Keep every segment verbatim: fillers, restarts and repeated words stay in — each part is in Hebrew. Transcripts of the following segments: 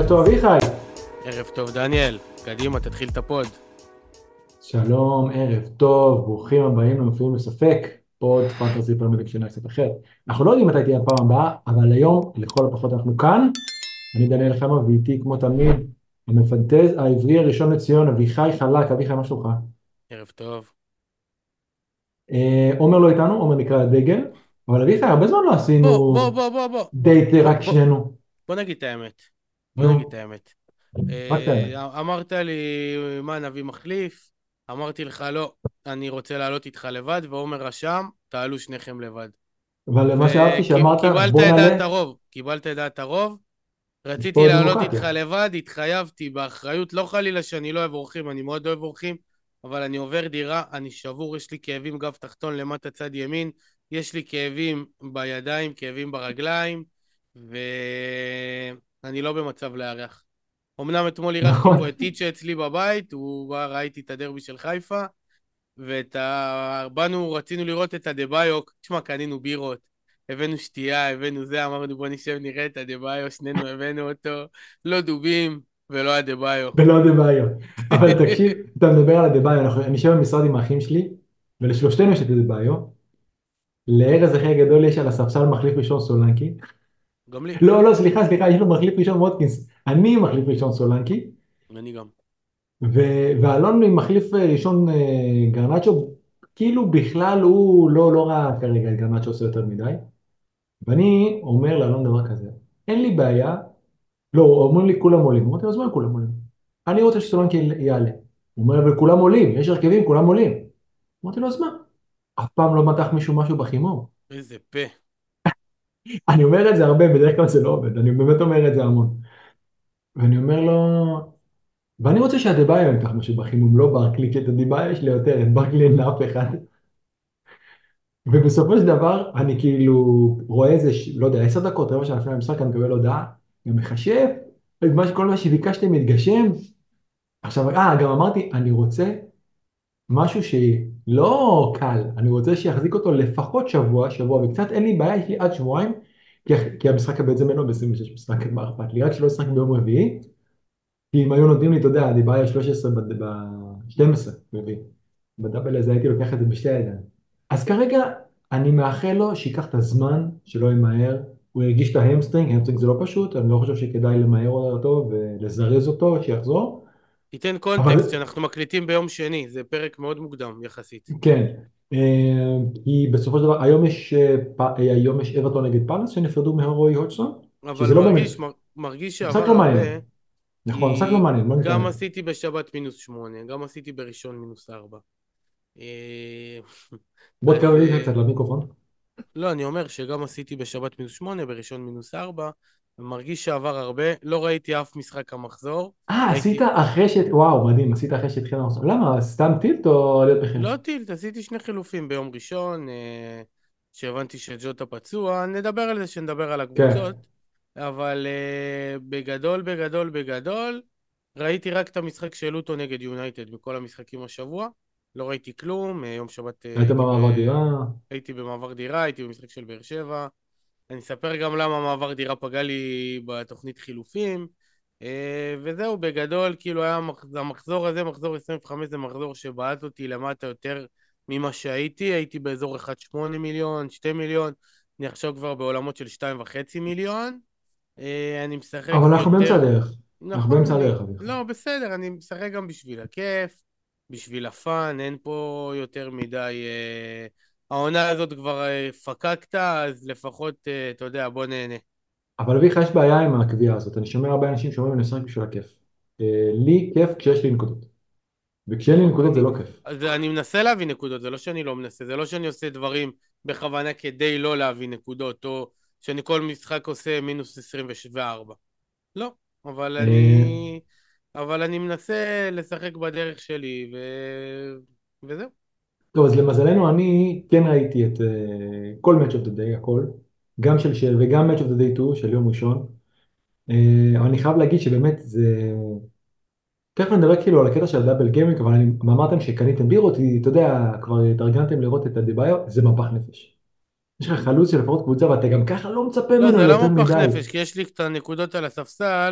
ערב טוב אביחי. ערב טוב דניאל, קדימה תתחיל את הפוד. שלום, ערב טוב, ברוכים הבאים למפעילים בספק, עוד פנטזי פרמייר ליג קצת אחר. אנחנו לא יודעים מתי תהיה הפעם הבאה, אבל היום לכל הפחות אנחנו כאן. אני דניאל חמו ואיתי כמו תמיד המפנטז העברי הראשון לציון אביחי חלק. אביחי, מה שלומך? ערב טוב. אה, עומר לא איתנו, עומר נקרא הדגל, אבל אביחי הרבה זמן לא בוא בוא עשינו בוא בוא בוא דייט בוא רק בוא שנינו. בוא נגיד את האמת. בוא נגיד את נו, האמת. רק תאמת. אה, אמרת לי מה נביא מחליף, אמרתי לך לא, אני רוצה לעלות איתך לבד, ועומר רשם, תעלו שניכם לבד. אבל מה שאהבתי שאמרת, וקיבלת בוא את נעלה, דעת הרוב, קיבלת את דעת הרוב. יש פה רציתי לעלות דמוקרטיה. איתך לבד, התחייבתי באחריות, לא חלילה שאני לא אוהב אורחים, אני מאוד אוהב אורחים, אבל אני עובר דירה, אני שבור, יש לי כאבים גב תחתון למטה צד ימין, יש לי כאבים בידיים, כאבים ברגליים, ואני לא במצב לארח. אמנם אתמול אירחתי נכון. פה את טיצ'ה אצלי בבית, הוא בא, ראיתי את הדרבי של חיפה, ואת ה... באנו, רצינו לראות את הדביוק, תשמע, קנינו בירות, הבאנו שתייה, הבאנו זה, אמרנו בוא נשב נראה את הדביו, שנינו הבאנו אותו, לא דובים ולא הדביו. ולא דה-ביו. אבל תקשיב, אתה מדבר על הדה-ביו, אנחנו- אני יושב במשרד עם האחים שלי, ולשלושתנו יש את הדה-ביו. לארז אחי הגדול יש על הספסל מחליף ראשון סולנקי. גם לי, לא, לא, סליחה, סליחה, יש לו מחליף ראשון ווטקינס. אני מחליף ראשון סולנקי, אני גם. ו- ואלון עם מחליף אה, ראשון אה, גרנצ'ו, כאילו בכלל הוא לא, לא ראה כרגע את גרנצ'ו עושה יותר מדי. ואני אומר לאלון דבר כזה, אין לי בעיה, לא, אומרים לי כולם עולים. אמרתי לו, אז מה כולם עולים? אני רוצה שסולנקי יעלה. הוא אומר, אבל כולם עולים, יש הרכבים, כולם עולים. אמרתי לו, אז מה? אף פעם לא מתח מישהו משהו בחימום. איזה פה. אני אומר את זה הרבה, בדרך כלל זה לא עובד, אני באמת אומר את זה המון. ואני אומר לו, ואני רוצה שהדבאיו ימתח משהו בחימום, לא ברקלי, כי את הדבאיו יש לי יותר, את ברקלי אין לאף אחד. ובסופו של דבר, אני כאילו רואה איזה, ש- לא יודע, עשר דקות, רבע שעה לפני המשחק, אני מקבל הודעה, גם מחשב, את מה ש- כל מה שביקשתם מתגשם. עכשיו, אה, גם אמרתי, אני רוצה משהו שלא קל, אני רוצה שיחזיק אותו לפחות שבוע, שבוע וקצת, אין לי בעיה, יש לי עד שבועיים, כי, כי המשחק בעצם אינו ב-עשרים ושש משחק, מה אכפת לי, רק שלא ישחק ביום רביעי, כי אם היו נותנים לי, אתה יודע, דיבריה שלוש עשרה ב-שתים עשרה, רביעי, בדאבל הזה הייתי לוקח את זה בשתי הידיים. אז כרגע אני מאחל לו שייקח את הזמן, שלא ימהר, הוא הרגיש את ההמסטרינג, ההמסטרינג זה לא פשוט, אני לא חושב שכדאי למהר אותו ולזרז אותו, שיחזור, תיתן אבל קונטקסט שאנחנו מקליטים ביום שני, זה פרק מאוד מוקדם יחסית. כן, אה, כי בסופו של דבר, היום יש, אה, פ- אה, היום יש אברטון נגד פאלאס שנפרדו מהרוי הודסון, אבל שזה לא באמת, מרגיש, מר, מרגיש משחק שעבר לא מעניין, הרבה, נכון, משחק לא כי מעניין, לא גם נתעלם. עשיתי בשבת מינוס שמונה, גם עשיתי בראשון מינוס ארבע. אה, בוא אז תקרב לי אה, קצת למיקרופון. לא, אני אומר שגם עשיתי בשבת מינוס שמונה, בראשון מינוס ארבע, מרגיש שעבר הרבה, לא ראיתי אף משחק המחזור, אה, עשית ראיתי, אחרי ש... וואו, מדהים, עשית אחרי שהתחיל המחזור. למה, סתם טילט או להיות בכם? לא טילט, עשיתי שני חילופים ביום ראשון, אה, שהבנתי שג'וטה פצוע, נדבר על זה שנדבר על כן. הקבוצות, אבל אה, בגדול, בגדול, בגדול, ראיתי רק את המשחק של לוטו נגד יונייטד מכל המשחקים השבוע, לא ראיתי כלום, אה, יום שבת אה, היית הייתי, ב... במעבר דירה? הייתי במעבר דירה, הייתי במשחק של באר שבע, אני אספר גם למה מעבר דירה פגע לי בתוכנית חילופים, אה, וזהו, בגדול, כאילו היה המח- המחזור הזה, מחזור עשרים וחמש זה מחזור שבעט אותי למטה יותר ממה שהייתי, הייתי באזור אחד נקודה שמונה מיליון, שני מיליון, אני עכשיו כבר בעולמות של שתיים וחצי מיליון, אה, אני משחק אבל אנחנו באמצע יותר, הדרך. אנחנו נכון, באמצע אני, הדרך, אביך. לא, בסדר, אני משחק גם בשביל הכיף, בשביל הפאן, אין פה יותר מדי, אה, העונה הזאת כבר אה, פקקת, אז לפחות, אה, אתה יודע, בוא נהנה. אבל אביך, יש בעיה עם הקביעה הזאת. אני שומע הרבה אנשים שאומרים, אני משחק בשביל הכיף. אה, לי כיף כשיש לי נקודות. וכשאין לי נכון, נקודות זה אני, לא כיף. אז אני מנסה להביא נקודות, זה לא שאני לא מנסה, זה לא שאני עושה דברים בכוונה כדי לא להביא נקודות, או שאני כל משחק עושה מינוס עשרים וארבע. לא, אבל אה, אני, אבל אני מנסה לשחק בדרך שלי, ו... וזהו. טוב, אז למזלנו אני כן ראיתי את אה, כל Match of the Day, הכל. גם של של וגם Match of the Day שתיים של יום ראשון. אה, אבל אני חייב להגיד שבאמת זה... תכף נדבר כאילו על הקטע של הדאבל גיימינג, אבל אני, אמרתם שקניתם בירות, אתה יודע, כבר התארגנתם לראות את הדיבאיו, זה מפח נפש. יש לך חלוץ של לפחות קבוצה, ואתה גם ככה לא מצפה לא, ממנו זה לא ליותר מפח מדי. נפש, כי יש לי את הנקודות על הספסל,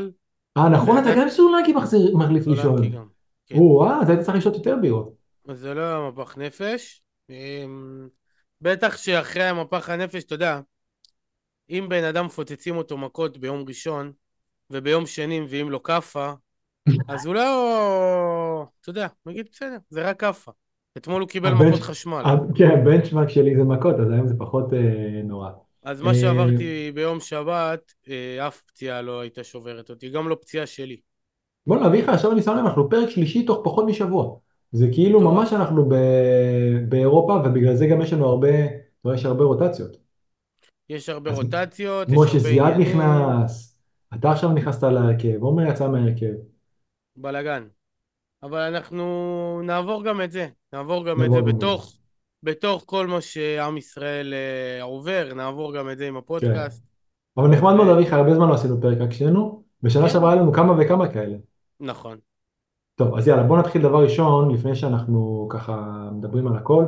אה, נכון, אתה וידעת, גם סולנקי מחזיר- מחליף סולנקי לישון. גם, כן. או-אה, אז היית צריך לשתות יותר בירות. אז זה לא היה מפח נפש. אמ, בטח שאחרי המפח הנפש, אתה יודע, אם בן אדם מפוצצים אותו מכות ביום ראשון, וביום שני מביאים לו כאפה, אז הוא לא... אתה יודע, הוא יגיד, בסדר, זה רק כאפה. אתמול הוא קיבל הבנץ', מכות חשמל. ה- כן, הבנצ'מרק שלי זה מכות, אז היום זה פחות אה, נורא. אז מה אה, שעברתי ביום שבת, אה, אף פציעה לא הייתה שוברת אותי, גם לא פציעה שלי. בוא נביא לך, עכשיו אני שם לב, אנחנו פרק שלישי תוך פחות משבוע. זה כאילו ממש מטורף. אנחנו ב... באירופה, ובגלל זה גם יש לנו הרבה, אתה רואה, יש הרבה רוטציות. יש הרבה אז רוטציות, יש משה הרבה זיאד עניינים, נכנס, אתה עכשיו נכנסת להרכב, עומר יצא מהרכב, בלאגן. אבל אנחנו נעבור גם את זה, נעבור גם את זה נבוא גם בזה. בתוך, בתוך כל מה שעם ישראל אה, עובר, נעבור גם את זה עם כן. הפודקאסט. אבל נחמד מאוד וכן, להביא לך, הרבה זמן לא עשינו פרק רק שנינו, בשנה שעברה היה לנו כמה וכמה כאלה. נכון. טוב, אז יאללה, בוא נתחיל דבר ראשון, לפני שאנחנו ככה מדברים על הכל.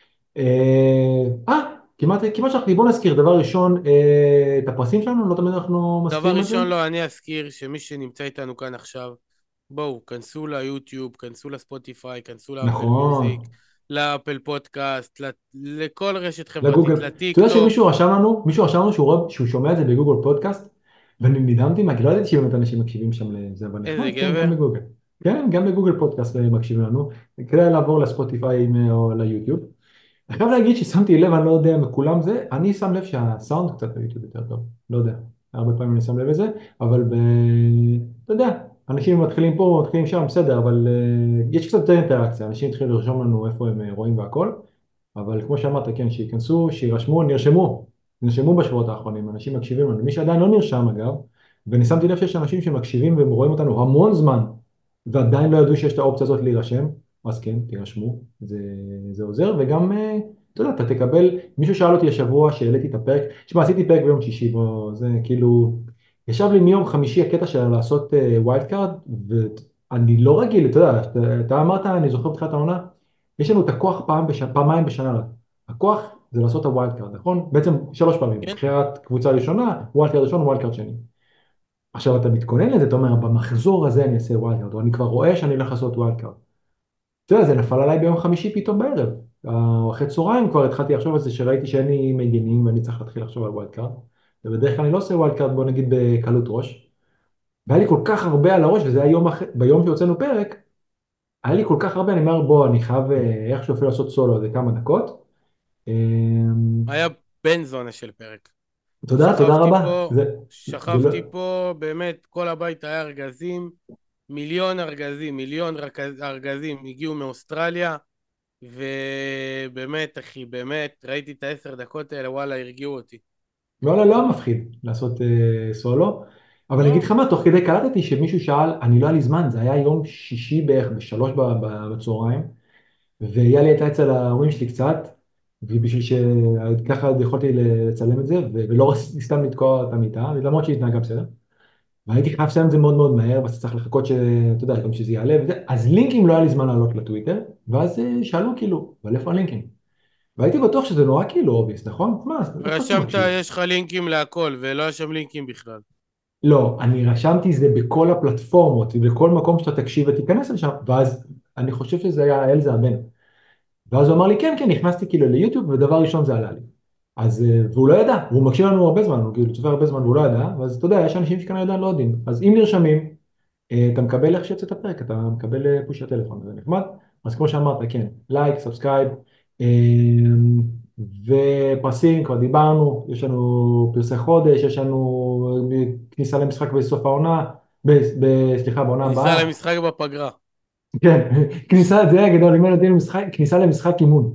אה, אה, כמעט, כמעט שכחתי, בוא נזכיר, דבר ראשון, אה, את הפרסים שלנו, לא תמיד אנחנו דבר מזכירים את זה. ראשון, לא, אני אזכיר שמי שנמצא איתנו כאן עכשיו, בואו, כנסו ליוטיוב, כנסו לספוטיפיי, כנסו לאפל נכון, מיוזיק, לאפל פודקאסט, ל- לכל רשת לגוגל. חברתית, אתה לטיק יודע טוק. שמישהו רשם לנו, מישהו רשם לנו שהוא, רואה, שהוא שומע את זה בגוגל פודקאסט, ואני נדהמתי מה, כי לא ידעתי שבאמת אנשים מקשיבים שם לזה, אבל נחמד, איזה כן, גם גבר. בגוגל. כן, גם בגוגל פודקאסט אה, מקשיבים לנו. כדאי לעבור לספוטיפיי אה, או ליוטיוב. אני חייב להגיד ששמתי לב, אני לא יודע מכולם זה, אני שם לב שהסאונד קצת ביוטיוב יותר טוב, לא יודע, הרבה פעמים אני שם לב לזה, אבל ב... אתה יודע, אנשים מתחילים פה, מתחילים שם, בסדר, אבל uh, יש קצת יותר אינטראקציה, אנשים התחילו לרשום לנו איפה הם אה, רואים והכל, אבל כמו שאמרת, כן, שייכנסו, שירשמו, נרשמו, נרשמו בשבועות האחרונים, אנשים מקשיבים לנו, מי שעדיין לא נרשם אגב, ואני שמתי לב שיש אנשים שמקשיבים והם רואים אותנו המון זמן, ועדיין לא ידעו שיש את האופציה הזאת להירשם, אז כן, תירשמו, זה, זה עוזר, וגם, אה, אתה יודע, אתה תקבל, מישהו שאל אותי השבוע שהעליתי את הפרק, תשמע, עשיתי פרק ביום שישי, בו, זה כאילו, ישב לי מיום חמישי הקטע של לעשות ווילד קארד, ואני לא רגיל, אתה יודע, אתה, אתה אמרת, אני זוכר בתחילת העונה, יש לנו את הכוח פעם בש... פעמיים בשנה, הכוח זה לעשות את הווילד קארד, נכון? בעצם שלוש פעמים, כן? בחירת קבוצה ראשונה, ווילד קארד ראשון, ווילד קארד שני. עכשיו אתה מתכונן לזה, אתה אומר, במחזור הזה אני אעשה ווילד קארד, או אני כבר רואה שאני הולך לעשות ווילד קארד. אתה יודע, זה נפל עליי ביום חמישי פתאום בערב. אה, אחרי צהריים כבר התחלתי לחשוב על זה שראיתי שאין לי מגינים ואני צריך להתחיל לחשוב על ווילד קארד. ובדרך כלל אני לא עושה ווילד קארד, בוא נגיד בקלות ראש. והיה לי כל כך הרבה על הראש, וזה היה יום אחרי, ביום שהוצאנו פרק, היה לי כל כך הרבה, אני אומר, בוא, אני חייב אה, איכשהו אפילו לעשות סולו איזה כמה דקות. אה, היה בן זונה של פרק. תודה, תודה שכבתי רבה. פה, זה, זה לא, שכבתי פה, באמת, כל הבית היה ארגזים, מיליון ארגזים, מיליון רכז- ארגזים הגיעו מאוסטרליה, ובאמת, אחי, באמת, ראיתי את העשר דקות האלה, וואלה, הרגיעו אותי. לא, לא, לא מפחיד לעשות אה, סולו. אבל אני אגיד לא, לך מה, תוך כדי קלטתי שמישהו שאל, אני לא היה לי זמן, זה היה יום שישי בערך בשלוש ב- ב- בצהריים. ויאלי הייתה אצל ההורים שלי קצת, ובשביל שככה עוד יכולתי לצלם את זה, ו- ולא רציתי סתם לתקוע את המיטה, למרות שהיא התנהגה בסדר. והייתי חייב לסיים את זה מאוד מאוד מהר, ואז צריך לחכות ש... אתה יודע, גם שזה יעלה וזה. אז לינקים לא היה לי זמן לעלות לטוויטר, ואז אה, שאלו כאילו, אבל איפה הלינקים? והייתי בטוח שזה נורא כאילו אובייס, נכון? מה, איפה אתה רשמת, מקשיב? יש לך לינקים להכל, ולא היה שם לינקים בכלל. לא, אני רשמתי זה בכל הפלטפורמות, ובכל מקום שאתה תקשיב ותיכנס לשם, ואז אני חושב שזה היה אלזה הבן. ואז הוא אמר לי, כן, כן, נכנסתי כאילו ליוטיוב, ודבר ראשון זה עלה לי. אז, אה, והוא לא ידע, והוא מקשיב לנו הרבה זמן, הוא כאילו צופה הרבה זמן והוא לא ידע, ואז אתה יודע, יש אנשים שכנראה עדיין לא יודעים. אז אם נרשמים, אה, אתה מקבל איך שיוצא את הפרק, אתה מקבל אה, פוש לטלפון, זה נחמד. אז כמו שאמרת, כן, לייק, סאבסקרייב, ופרסים, כבר דיברנו, יש לנו פרסי חודש, יש לנו אה, כניסה למשחק בסוף העונה, ב, ב, סליחה, בעונה ניסע הבאה. למשחק בפגרה. כן, כניסה, זה היה גדול, אם אין יודעים, משחק, כניסה למשחק אימון.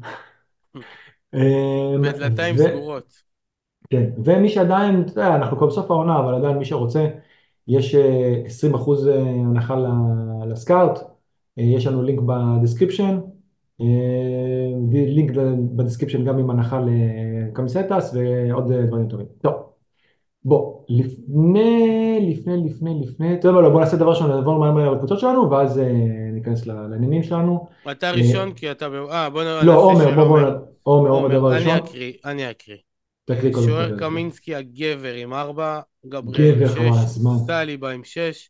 אמ, בדלתיים ו... סגורות. כן, ומי שעדיין, אתה יודע, אנחנו כבר בסוף העונה, אבל עדיין מי שרוצה, יש אה, עשרים אחוז אה, הנחה ל- לסקאוט, אה, יש לנו לינק בדיסקריפשן, אה, די- לינק בדיסקריפשן גם עם הנחה לקמיסטס ועוד אה, דברים טובים. טוב, בוא, לפני, לפני, לפני, לפני, טוב, לא, בוא נעשה דבר ראשון, נעבור מהר מהר לקבוצות שלנו, ואז אה, ניכנס ל- לעניינים שלנו. אתה אה, ראשון כי אתה... ב- אה, בוא נ- לא, נעשה עומר, של בוא, בוא, עומר. נ- עומר, עומר עומר, דבר אני ראשון, אקריא, אני אקריא. אה, תקריא קודם כל. שוער קמינסקי הגבר עם ארבע, גבריאל עם גבר כבר שש, הזמן. סליבה עם שש,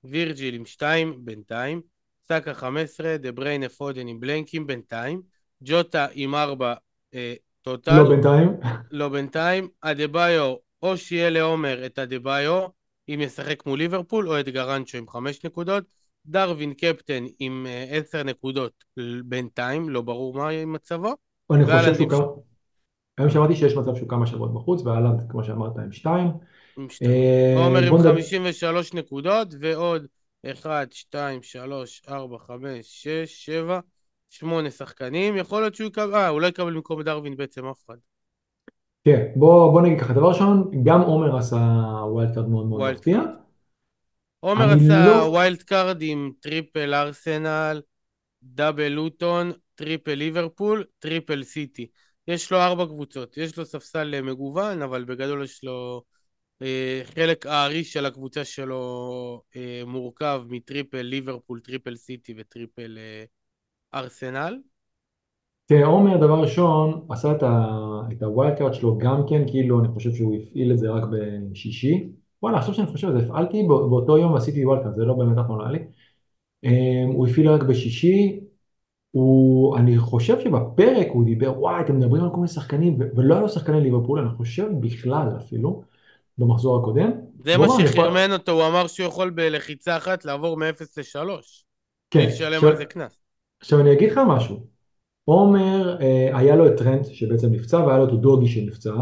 וירג'יל עם שתיים בינתיים, סאקה חמש עשרה, דה בריינה פודן עם בלנקים בינתיים, ג'וטה עם ארבע אה, לא טוטל, בינתיים. לא בינתיים, אדבאיו, או שיהיה לעומר את אדבאיו, אם ישחק מול ליברפול, או את גרנצ'ו עם חמש נקודות, דרווין קפטן עם אה, עשר נקודות בינתיים, לא ברור מה עם מצבו, אני חושב ואלנד שהוא עם, כמה... ש... היום שמעתי שיש מצב שהוא כמה שבועות בחוץ, ואלנד, כמו שאמרת, עם שתיים. עם שתיים. אה, עומר עם בוא נדבר... חמישים ושלוש נקודות, ועוד אחת, שתיים, שלוש, ארבע, חמש, שש, שבע, שמונה שחקנים, יכול להיות שהוא יקבל, אה, הוא לא יקבל במקום דרווין בעצם אף אחד. כן, בוא, בוא נגיד ככה, דבר ראשון, גם עומר עשה ווילד קארד מאוד מאוד ווילד מפתיע. קארד. עומר אני עשה לא... ווילד קארד עם טריפל ארסנל, דאבל לוטון, טריפל ליברפול, טריפל סיטי. יש לו ארבע קבוצות, יש לו ספסל מגוון, אבל בגדול יש לו אה, חלק הארי של הקבוצה שלו אה, מורכב מטריפל ליברפול, טריפל סיטי וטריפל אה, ארסנל. תראה, עומר, דבר ראשון, עשה את ה- את הווילד קארד שלו גם כן, כאילו, אני חושב שהוא הפעיל את זה רק בשישי. וואלה, עכשיו שאני חושב על זה, הפעלתי בא- באותו יום ועשיתי ווילד קארד, זה לא באמת נכון היה לי. אמ, הוא הפעיל רק בשישי. הוא, אני חושב שבפרק הוא דיבר, וואי, אתם מדברים על כל מיני שחקנים, ו- ולא היה לו שחקני ליברפול, אני חושב בכלל אפילו, במחזור הקודם. זה מה והוא אמר, אני יכול... שחרמן אותו, הוא אמר שהוא יכול בלחיצה אחת לעבור מ-אפס ל-שלוש, בלי כן, לשלם עכשיו, על זה קנס. עכשיו אני אגיד לך משהו. עומר, אה, היה לו את טרנט שבעצם נפצע, והיה לו את דוגי שנפצע,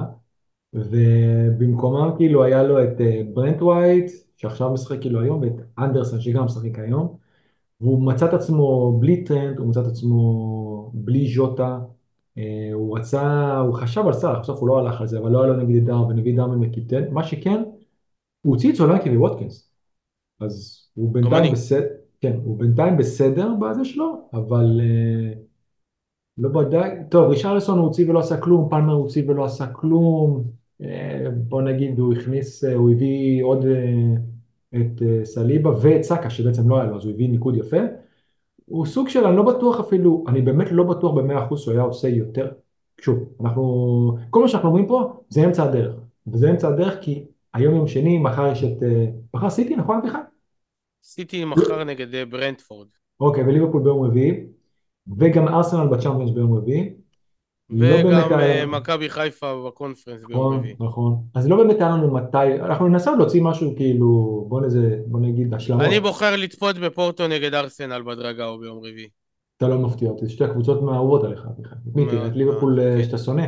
ובמקומם כאילו היה לו את אה, ברנט ווייט, שעכשיו משחק כאילו היום, ואת אנדרסון שגם משחק היום, והוא מצא את עצמו בלי טרנט, הוא מצא את עצמו בלי ז'וטה, אה, הוא רצה, הוא חשב על סאלח, בסוף הוא לא הלך על זה, אבל לא היה לו נגד דארווין, ונביא דארווין מקיפטן, מה שכן, הוא הוציא את סולנקי וווטקינס, אז הוא גם בינתיים אני. בסדר, כן, הוא בינתיים בסדר בזה שלו, אבל אה, לא בדק, טוב, רישרלסון הוא הוציא ולא עשה כלום, פלמר הוא הוציא ולא עשה כלום, אה, בוא נגיד הוא הכניס, אה, הוא הביא עוד אה, את אה, סליבה ואת סאקה שבעצם לא היה לו, אז הוא הביא ניקוד יפה, הוא סוג של, אני לא בטוח אפילו, אני באמת לא בטוח במאה אחוז שהוא היה עושה יותר, שוב, אנחנו, כל מה שאנחנו אומרים פה זה אמצע הדרך, וזה אמצע הדרך כי היום יום שני, מחר יש את, אה, מחר סיטי, נכון אביחי? סיטי מחר נגד אה, ברנטפורד, אוקיי, וליברפול ביום רביעי, וגם ארסנל בצ'אמפיונס ביום רביעי, לא באמת וגם היה אה, לנו, מכבי חיפה בקונפרנס ביום נכון, רביעי. נכון, אז לא באמת היה לנו מתי, אנחנו ננסה עוד להוציא משהו כאילו, בוא נזה, בוא נגיד אני השלמות, בוחר לצפות בפורטו נגד ארסנל בדרגה או ביום רביעי. אתה לא מפתיע אותי, זה שתי הקבוצות מהאהובות עליך, אביחי, את מי תראה? את מאוד מאוד, ליברפול אה, כן. שאתה שונא,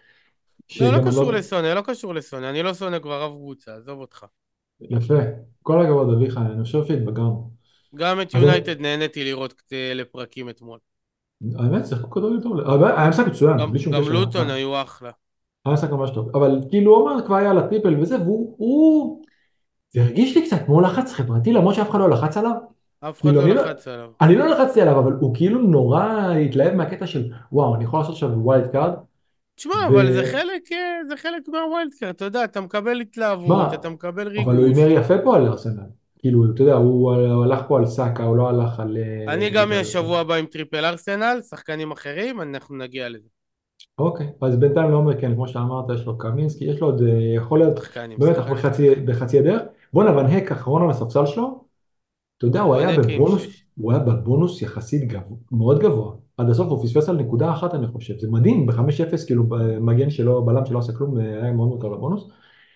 לא, לא שגם אני קשור לא, לשונא, לא קשור לשונא, אני לא שונא כבר אף קבוצה, עזוב אותך. יפה, כל הכבוד אביחי, אני חושב שהתבגרנו. גם את אז יונייטד נהניתי לראות קצת לפרקים אתמול. האמת, שיחקו כדורגל טוב, אבל היה משחק מצוין, גם, בלי שום גם קשר, לוטון היה היו אחלה. היה משחק ממש טוב, אבל כאילו עומר כבר היה על הטריפל וזה, והוא, הוא, זה הרגיש לי קצת כמו לחץ חברתי, למרות שאף אחד לא לחץ עליו, אף אחד כאילו לא אני לא, לחץ עליו. אני לא לחצתי עליו, אבל הוא כאילו נורא התלהב מהקטע של, וואו, אני יכול לעשות עכשיו ווילד קארד, תשמע, אבל זה ותשמע, חלק, אה, זה חלק מהווילד קארד, אתה יודע, אתה מקבל התלהבות, אתה מקבל אבל הוא הימר ריגוש. יפה פה על ארסנל, כאילו, אתה יודע, הוא, הוא הלך פה על סאקה, הוא לא הלך על, אה, אני גם נגיד אהיה על, שבוע הבא עם טריפל ארסנל, שחקנים אחרים, אנחנו נגיע לזה. אוקיי, אז בינתיים לעומר, כן, כמו שאמרת, יש לו קמינסקי, יש לו עוד, אה, יכול להיות, שחקנים, באמת, אנחנו שחקנים. בחצי, בחצי הדרך. בואנה, ון הייק אחרון על הספסל שלו, אתה יודע, הוא היה ונקי עם בבונוס, שש. הוא היה בבונוס יחסית גבוה, מאוד גבוה. עד הסוף הוא פספס על נקודה אחת, אני חושב. זה מדהים, ב-חמש אפס, כאילו, מגן שלו, בלם שלא עשה כלום, אה, היה מאוד מאוד קרוב לבונוס.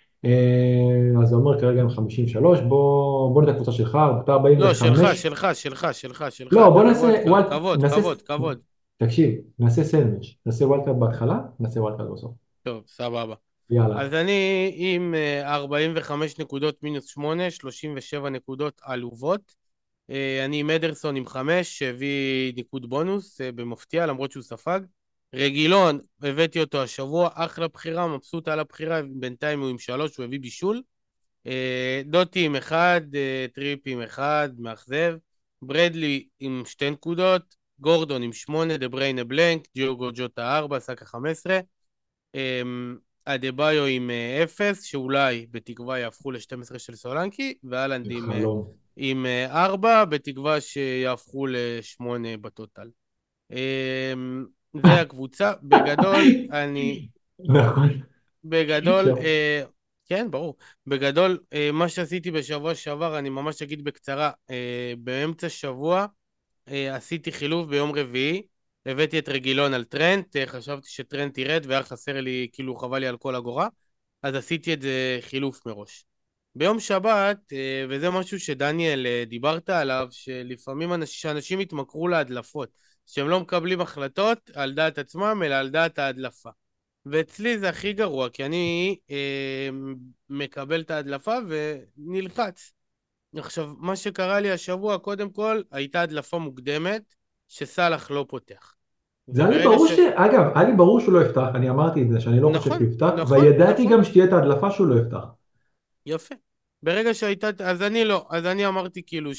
אה, אז זה אומר כרגע עם חמישים ושלוש, בוא, בוא נתן קבוצה שלך, אתה לא, שלך, ארבעים וחמש. שלך, שלך, שלך, שלך, לא, אתה בוא נעשה בוולד קארד. וואלד, כבוד, נעשה, כבוד, כבוד. תקשיב, נעשה סנדוויץ', נעשה וואלד קארד בהתחלה, נעשה וואלד קארד בסוף. טוב, סבבה. יאללה. אז אני עם אה, ארבעים וחמש נקודות מינוס שמונה, שלושים ושבע נקודות עלובות. אה, אני עם אדרסון עם חמש, שהביא ניקוד בונוס אה, במפתיע, למרות שהוא ספג. רגילון, הבאתי אותו השבוע, אחלה בחירה, מבסוט על הבחירה, בינתיים הוא עם שלוש, הוא הביא בישול. אה, דוטי עם אחד, אה, טריפ עם אחד, מאכזב. ברדלי עם שתי נקודות, גורדון עם שמונה, דה בריינה בלנק, ג'יוגו ג'וטה ארבע, סאקה חמש עשרה. אמ, אדבאיו עם אה, אפס, שאולי בתקווה יהפכו ל-שתים עשרה של סולנקי, ואלנד עם, אה, חלום. עם אה, ארבע, בתקווה שיהפכו ל-שמונה בטוטל. אמ, זה הקבוצה. בגדול, אני, נכון. בגדול, עכשיו, אה, כן, ברור. בגדול, אה, מה שעשיתי בשבוע שעבר, אני ממש אגיד בקצרה, אה, באמצע שבוע אה, עשיתי חילוף ביום רביעי, הבאתי את רגילון על טרנט, אה, חשבתי שטרנט ירד והיה חסר לי, כאילו חבל לי על כל אגורה, אז עשיתי את זה חילוף מראש. ביום שבת, אה, וזה משהו שדניאל אה, דיברת עליו, שלפעמים אנש, שאנשים התמכרו להדלפות, שהם לא מקבלים החלטות על דעת עצמם, אלא על דעת ההדלפה. ואצלי זה הכי גרוע, כי אני אה, מקבל את ההדלפה ונלחץ. עכשיו, מה שקרה לי השבוע, קודם כל, הייתה הדלפה מוקדמת שסאלח לא פותח. זה היה לי וברגע ברור ש... ש... אגב, היה לי ברור שהוא לא יפתח, אני אמרתי את זה, שאני לא חושב נכון, שהוא יפתח, נכון, וידעתי נכון, גם שתהיה את ההדלפה שהוא לא יפתח. יפה. ברגע שהייתה... אז אני לא, אז אני אמרתי כאילו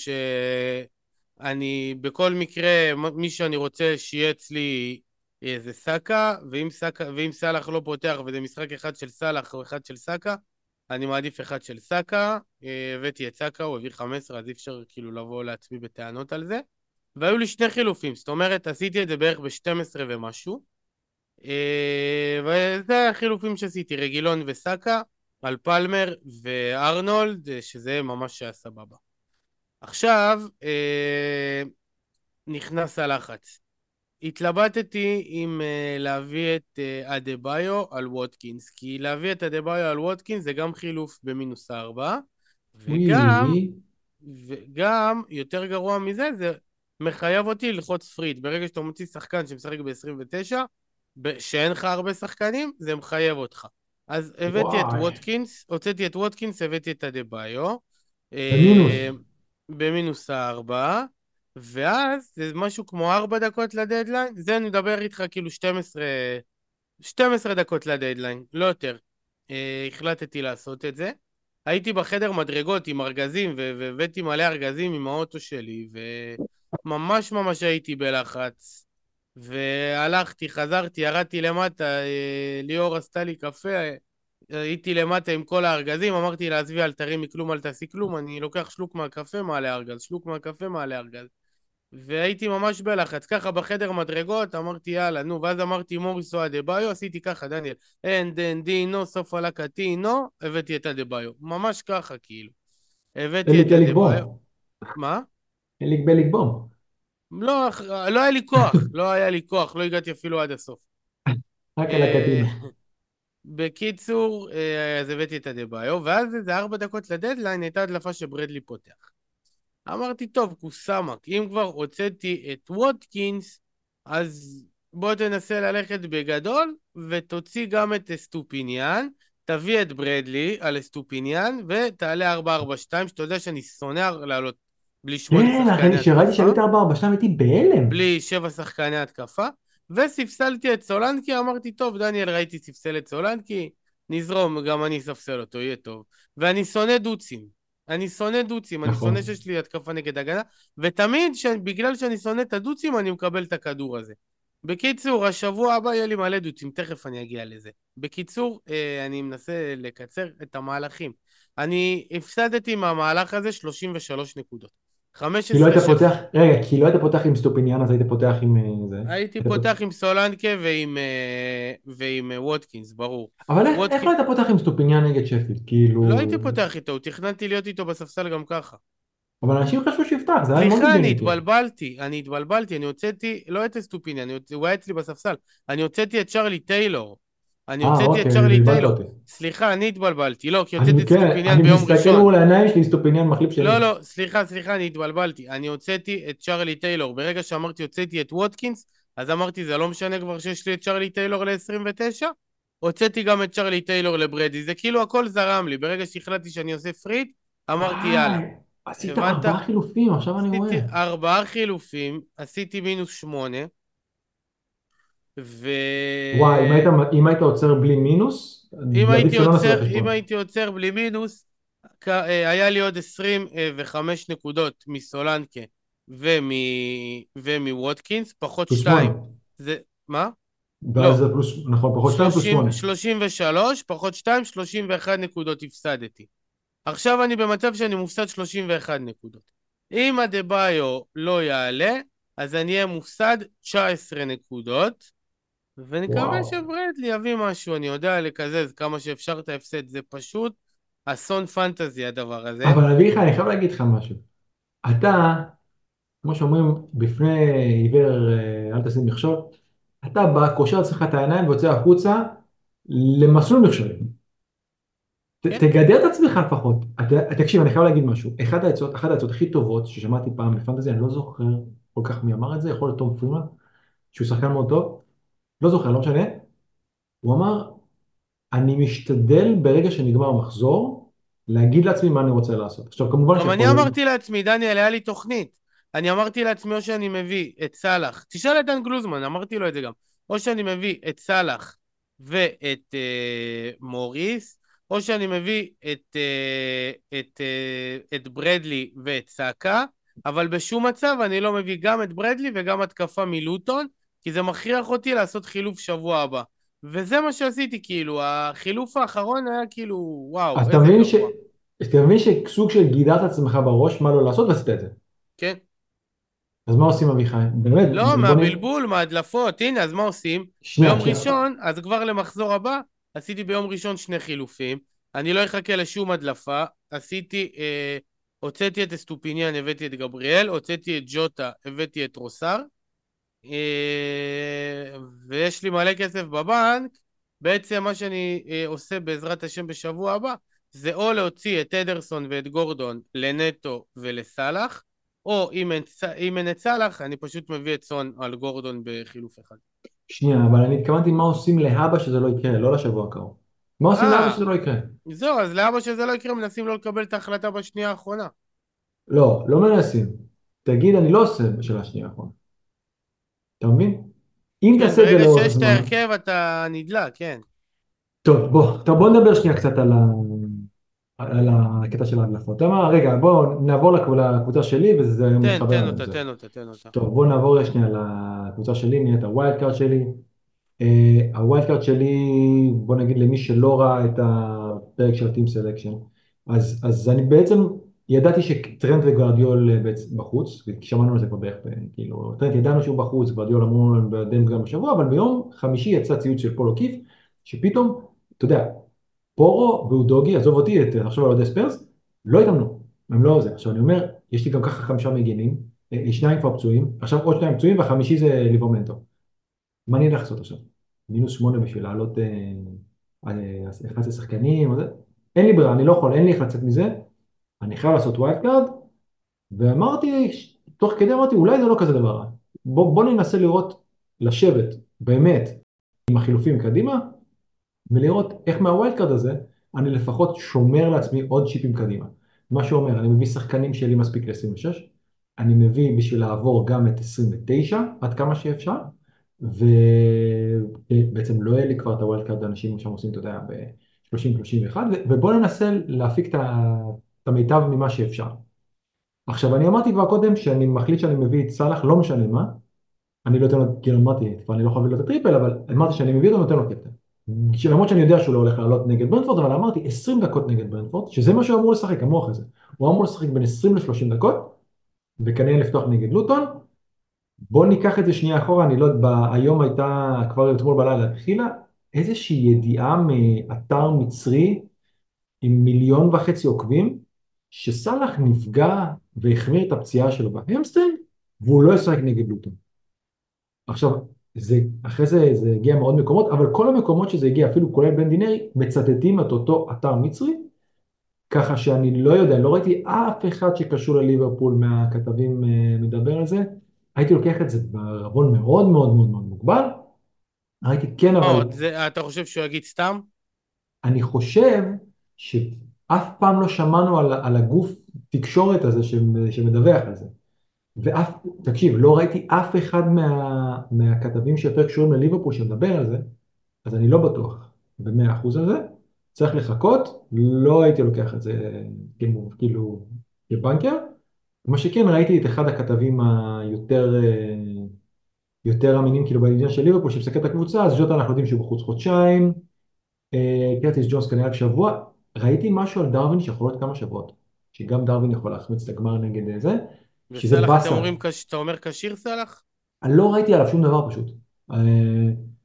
שאני בכל מקרה, מי שאני רוצה שיהיה אצלי אה, זה סאקה, ואם סאקה, ואם סאלח לא פותח וזה משחק אחד של סאלח או אחד של סאקה, אני מעדיף אחד של סאקה, אה, הבאתי את סאקה, הוא הביא חמש עשרה, אז אי אפשר כאילו לבוא לעצמי בטענות על זה. והיו לי שני חילופים, זאת אומרת, עשיתי את זה בערך ב-שתים עשרה ומשהו, אה, וזה החילופים שעשיתי, רגילון וסאקה, על פלמר וארנולד, אה, שזה ממש היה סבבה. עכשיו, אה, נכנס הלחץ. התלבטתי אם uh, להביא את uh, אדבאיו על ווטקינס, כי להביא את אדבאיו על ווטקינס זה גם חילוף במינוס ארבע, וואי וואי וגם, וואי. וגם, יותר גרוע מזה, זה מחייב אותי ללחוץ פריט. ברגע שאתה מוציא שחקן שמשחק ב-עשרים ותשע, ב- שאין לך הרבה שחקנים, זה מחייב אותך. אז הבאתי את וואי. ווטקינס, הוצאתי את ווטקינס, הבאתי את אדבאיו, במינוס. אה, במינוס ארבע, ואז זה משהו כמו ארבע דקות לדדליין, זה אני מדבר איתך כאילו שתים עשרה, שתים עשרה דקות לדדליין, לא יותר. אה, החלטתי לעשות את זה. הייתי בחדר מדרגות עם ארגזים, ו- והבאתי מלא ארגזים עם האוטו שלי, וממש ממש הייתי בלחץ. והלכתי, חזרתי, ירדתי למטה, אה, ליאור עשתה לי קפה, אה, הייתי למטה עם כל הארגזים, אמרתי לה, עזבי, אל תרימי כלום, אל תעשי כלום, אני לוקח שלוק מהקפה, מעלה ארגז, שלוק מהקפה, מעלה ארגז. והייתי ממש בלחץ, ככה בחדר מדרגות, אמרתי יאללה, נו, ואז אמרתי מוריס או אדבאיו, עשיתי ככה, דניאל, אין דן דינו, סוף על הקטינו, הבאתי את אדבאיו, ממש ככה כאילו, הבאתי אליק את אליק אדבאיו, בום. מה? אליק בליק בום. לא, לא היה לי כוח, לא היה לי כוח, לא הגעתי אפילו עד הסוף. רק על אה, הקטינו. בקיצור, אה, אז הבאתי את אדבאיו, ואז איזה ארבע דקות לדדליין הייתה הדלפה שברדלי פותח. אמרתי, טוב, קוסאמק, אם כבר הוצאתי את ווטקינס, אז בוא תנסה ללכת בגדול, ותוציא גם את אסטופיניאן, תביא את ברדלי על אסטופיניאן, ותעלה ארבע ארבע שתיים, שאתה יודע שאני שונא לעלות בלי שמונה כן, שחקני אחרי שראיתי התקפה, שעלית ארבע ארבע שתיים הייתי בהלם. בלי שבע שחקני התקפה, וספסלתי את סולנקי, אמרתי, טוב, דניאל, ראיתי ספסל את סולנקי, נזרום, גם אני אספסל אותו, יהיה טוב. ואני שונא דוצים. אני שונא דוצים, אני שונא נכון. שיש לי התקפה נגד הגנה, ותמיד ש... בגלל שאני שונא את הדוצים, אני מקבל את הכדור הזה. בקיצור, השבוע הבא יהיה לי מלא דוצים, תכף אני אגיע לזה. בקיצור, אה, אני מנסה לקצר את המהלכים. אני הפסדתי מהמהלך הזה שלושים ושלוש נקודות. כי לא היית חמש עשרה של פותח, רגע, כי לא היית פותח עם סטופיניאן, אז היית פותח עם אה, זה. הייתי היית פותח... פותח עם סולנקה ועם, אה, ועם אה, ווטקינס, ברור. אבל איך, איך לא ווטקינס, היית פותח עם סטופיניאן נגד שפילד? לא כאילו... הייתי פותח איתו, הוא תכננתי להיות איתו בספסל גם ככה. אבל אנשים חשבו שיפתח, זה היה מאוד סליחה, הגיוני אני איתי. התבלבלתי, אני התבלבלתי, אני הוצאתי, לא את אסטופיני, אני, הוצ- הוא היה אצלי בספסל, אני הוצאתי את צ'רלי טיילור. אני אה, הוצאתי את אוקיי, צ'רלי בלבלת טיילור. אותי. סליחה, אני התבלבלתי, לא, כי הוצאתי אני את כן, סטופיניאן אני ביום מסתכל ראשון. מול העיניים שלי, סטופיניאן מחליף שני. לא, לא, סליחה, סליחה, אני התבלבלתי. אני הוצאתי את צ'רלי טיילור. ברגע שאמרתי הוצאתי את ווטקינס, אז אמרתי, זה לא משנה כבר שיש לי את צ'רלי טיילור ל-עשרים ותשע? הוצאתי גם את צ'רלי טיילור לברדי. זה כאילו הכל זרם לי. ברגע שהחלטתי שאני עושה פריט, אמרתי, יאללה. וואי, עשית הבנת? ארבעה חילופים, עכשיו אני רואה. עשיתי ארבעה חילופים, עשיתי מינוס שמונה, ו... וואי, אם היית, אם היית עוצר בלי מינוס, אם עדיף הייתי שלא נעשה את עוצר, אם החשבון. הייתי עוצר בלי מינוס, כ- אה, היה לי עוד עשרים וחמש נקודות מסולנקה ומ... ומווטקינס, פחות פלוס שמונה. שתיים. זה... מה? ואז לא. זה פלוס, נכון, פחות שתיים פלוס שלושים, שמונה. שלושים ושלוש, פחות שתיים, שלושים ואחת נקודות הפסדתי. עכשיו אני במצב שאני מופסד שלושים ואחת נקודות. אם אדבאיו לא יעלה, אז אני אהיה מופסד תשע עשרה נקודות, ונקווה וואו. שברדלי יביא משהו, אני יודע לקזז כמה שאפשר את ההפסד, זה פשוט אסון פנטזי הדבר הזה. אבל אביך, אני חייב להגיד לך משהו. אתה, כמו שאומרים, בפני עיוור אה, אל תשים מכשול, אתה בא, קושר לעצמך את העיניים ויוצא החוצה למסלול מכשולים. ת- כן, תגדר את עצמך לפחות. אתה- תקשיב, אני חייב להגיד משהו. אחת העצות, אחת העצות הכי טובות ששמעתי פעם בפנטזי, אני לא זוכר כל כך מי אמר את זה, יכול להיות תום פרימן, שהוא שחקן מאוד טוב, לא זוכר, לא משנה. הוא אמר, אני משתדל ברגע שנגמר המחזור, להגיד לעצמי מה אני רוצה לעשות. עכשיו, כמובן גם אני שיכול... אמרתי לעצמי, דניאל, היה לי תוכנית. אני אמרתי לעצמי, או שאני מביא את סאלח, תשאל את דן גלוזמן, אמרתי לו את זה גם. או שאני מביא את סאלח ואת אה, מוריס, או שאני מביא את, אה, את, אה, את ברדלי ואת סאקה, אבל בשום מצב אני לא מביא גם את ברדלי וגם התקפה מלוטון, כי זה מכריח אותי לעשות חילוף שבוע הבא. וזה מה שעשיתי, כאילו, החילוף האחרון היה כאילו, אז וואו, אתה איזה מבין ש... גרוע. אתה מבין שסוג של גידרת עצמך בראש מה לא לעשות ועשית את זה. כן? אז מה עושים אביחי? באמת, לא, בוא נ... מהבלבול, מההדלפות. הנה, אז מה עושים? שנייה, ביום שנייה. ראשון, אז כבר למחזור הבא, עשיתי ביום ראשון שני חילופים. אני לא אחכה לשום הדלפה. עשיתי, אה, הוצאתי את אסטופיניאן, הבאתי את גבריאל, הוצאתי את ג'וטה, הבאתי את רוסר. אה, ויש לי מלא כסף בבנק. בעצם מה שאני אה, עושה בעזרת השם בשבוע הבא, זה או להוציא את אדרסון ואת גורדון לנטו ולסלאח, או אם אין, אם אין את סלאח, אני פשוט מביא את סון על גורדון בחילוף אחד. שנייה, אבל אני התכוונתי מה עושים להבא שזה לא יקרה, לא לשבוע הקרוב. מה עושים להבא אה, שזה לא יקרה? זהו, אז לאבא שזה לא יקרה, מנסים לא לקבל את ההחלטה בשנייה האחרונה. לא, לא מנסים. תגיד, אני לא עושה בשאלה השנייה האחרונה. אתה מבין? אם כן, תעשה את זה ברגע לאורך שיש את זמן... ההרכב אתה נדלק, כן. טוב, בוא, טוב, בוא נדבר שנייה קצת על, ה... על הקטע של ההדלפות. אתה אומר, רגע, בוא נעבור לקב- לקבוצה שלי וזה היום תן, מתחבר תן אלינו, אותה, זהו. תן אותה, תן אותה. טוב, בוא נעבור שנייה לקבוצה שלי, נהיה את הווילד קארד שלי. אה, הווילד קארד שלי, בוא נגיד למי שלא ראה את הפרק של הטים סלקשן, אז, אז אני בעצם ידעתי שטרנט וגוארדיול אה, בעצם בחוץ, כי שמענו על זה כבר בערך, ב- כאילו, טרנט ידענו שהוא בחוץ, גוארדיול אמרו לנו די גם בשבוע, אבל ביום חמישי יצא ציוץ של פולו קיף, שפתאום, אתה יודע, פורו ואודוגי, עזוב אותי, את, עכשיו על אוהדי ספיירס, לא התאמנו, הם לא זה. עכשיו אני אומר, יש לי גם ככה חמישה מגנים, אה, שניים כבר פצועים, עכשיו עוד שניים פצועים והחמישי זה ליברמנטו. מה אני הולך לעשות עכשיו? מינוס שמונה בשביל לעלות אה, אה, אחד עשר שחקנים, או זה? אין לי ברירה, אני לא יכול, אין לי איך לצאת מזה, אני חייב לעשות ווילד קארד, ואמרתי, תוך כדי אמרתי, אולי זה לא כזה דבר רע. בוא, בוא ננסה לראות, לשבת, באמת, עם החילופים קדימה, ולראות איך מהווילד קארד הזה, אני לפחות שומר לעצמי עוד צ'יפים קדימה. מה שאומר, אני מביא שחקנים שלי מספיק ל-עשרים ושש, אני מביא בשביל לעבור גם את עשרים ותשע, עד כמה שאפשר, ובעצם לא יהיה לי כבר את הווילד קארד, אנשים שם עושים, אתה יודע, ב-שלושים שלושים ואחת, ובואו ננסה להפיק את ה- את המיטב ממה שאפשר. עכשיו, אני אמרתי כבר קודם שאני מחליט שאני מביא את סאלח, לא משנה מה, אני לא אתן לו, כאילו אמרתי, כבר אני לא חייב לו את הטריפל, אבל אמרתי שאני מביא אותו, נותן לו קפטן. למרות שאני יודע שהוא לא הולך לעלות נגד ברנפורד, אבל אמרתי עשרים דקות נגד ברנפורד, שזה מה שהוא אמור לשחק, המוח הזה. הוא אמור לשחק בין עשרים ל-שלושים דקות, וכנראה לפתוח נגד לוטון. בוא ניקח את זה שנייה אחורה, אני לא יודע, ב- היום הייתה, כבר אתמול בלילה התחילה, איזושהי ידיעה מאתר מצרי עם מיליון וחצי עוקבים, שסאלח נפגע והחמיר את הפציעה שלו בהמסטרינג, והוא לא ישחק נגד לוטון. עכשיו, זה, אחרי זה זה הגיע מעוד מקומות, אבל כל המקומות שזה הגיע, אפילו כולל בן דינרי, מצטטים את אותו אתר מצרי, ככה שאני לא יודע, לא ראיתי אף אחד שקשור לליברפול מהכתבים אה, מדבר על זה, הייתי לוקח את זה בערבון מאוד מאוד מאוד מאוד מוגבל, ראיתי כן, מה אבל עוד? זה, אתה חושב שהוא יגיד סתם? אני חושב שאף פעם לא שמענו על, על הגוף תקשורת הזה שמדווח על זה. ואף, תקשיב, לא ראיתי אף אחד מה, מהכתבים שיותר קשורים לליברפול שמדבר על זה, אז אני לא בטוח במאה אחוז על זה. צריך לחכות, לא הייתי לוקח את זה כאילו, כאילו כבנקר. מה שכן, ראיתי את אחד הכתבים היותר אה, יותר אמינים כאילו בעניין של ליברפול שמסתכל את הקבוצה, אז זאת אנחנו יודעים שהוא בחוץ חודשיים, אה, קרטיס ג'ונס כנראה רק שבוע. ראיתי משהו על דרווין שיכול להיות כמה שבועות, שגם דרווין יכול להחמיץ את הגמר נגד אה, זה, שזה וסלאח, אתם באסה. אומרים, אתה אומר כשיר סלאח? אני לא ראיתי עליו שום דבר פשוט. אה,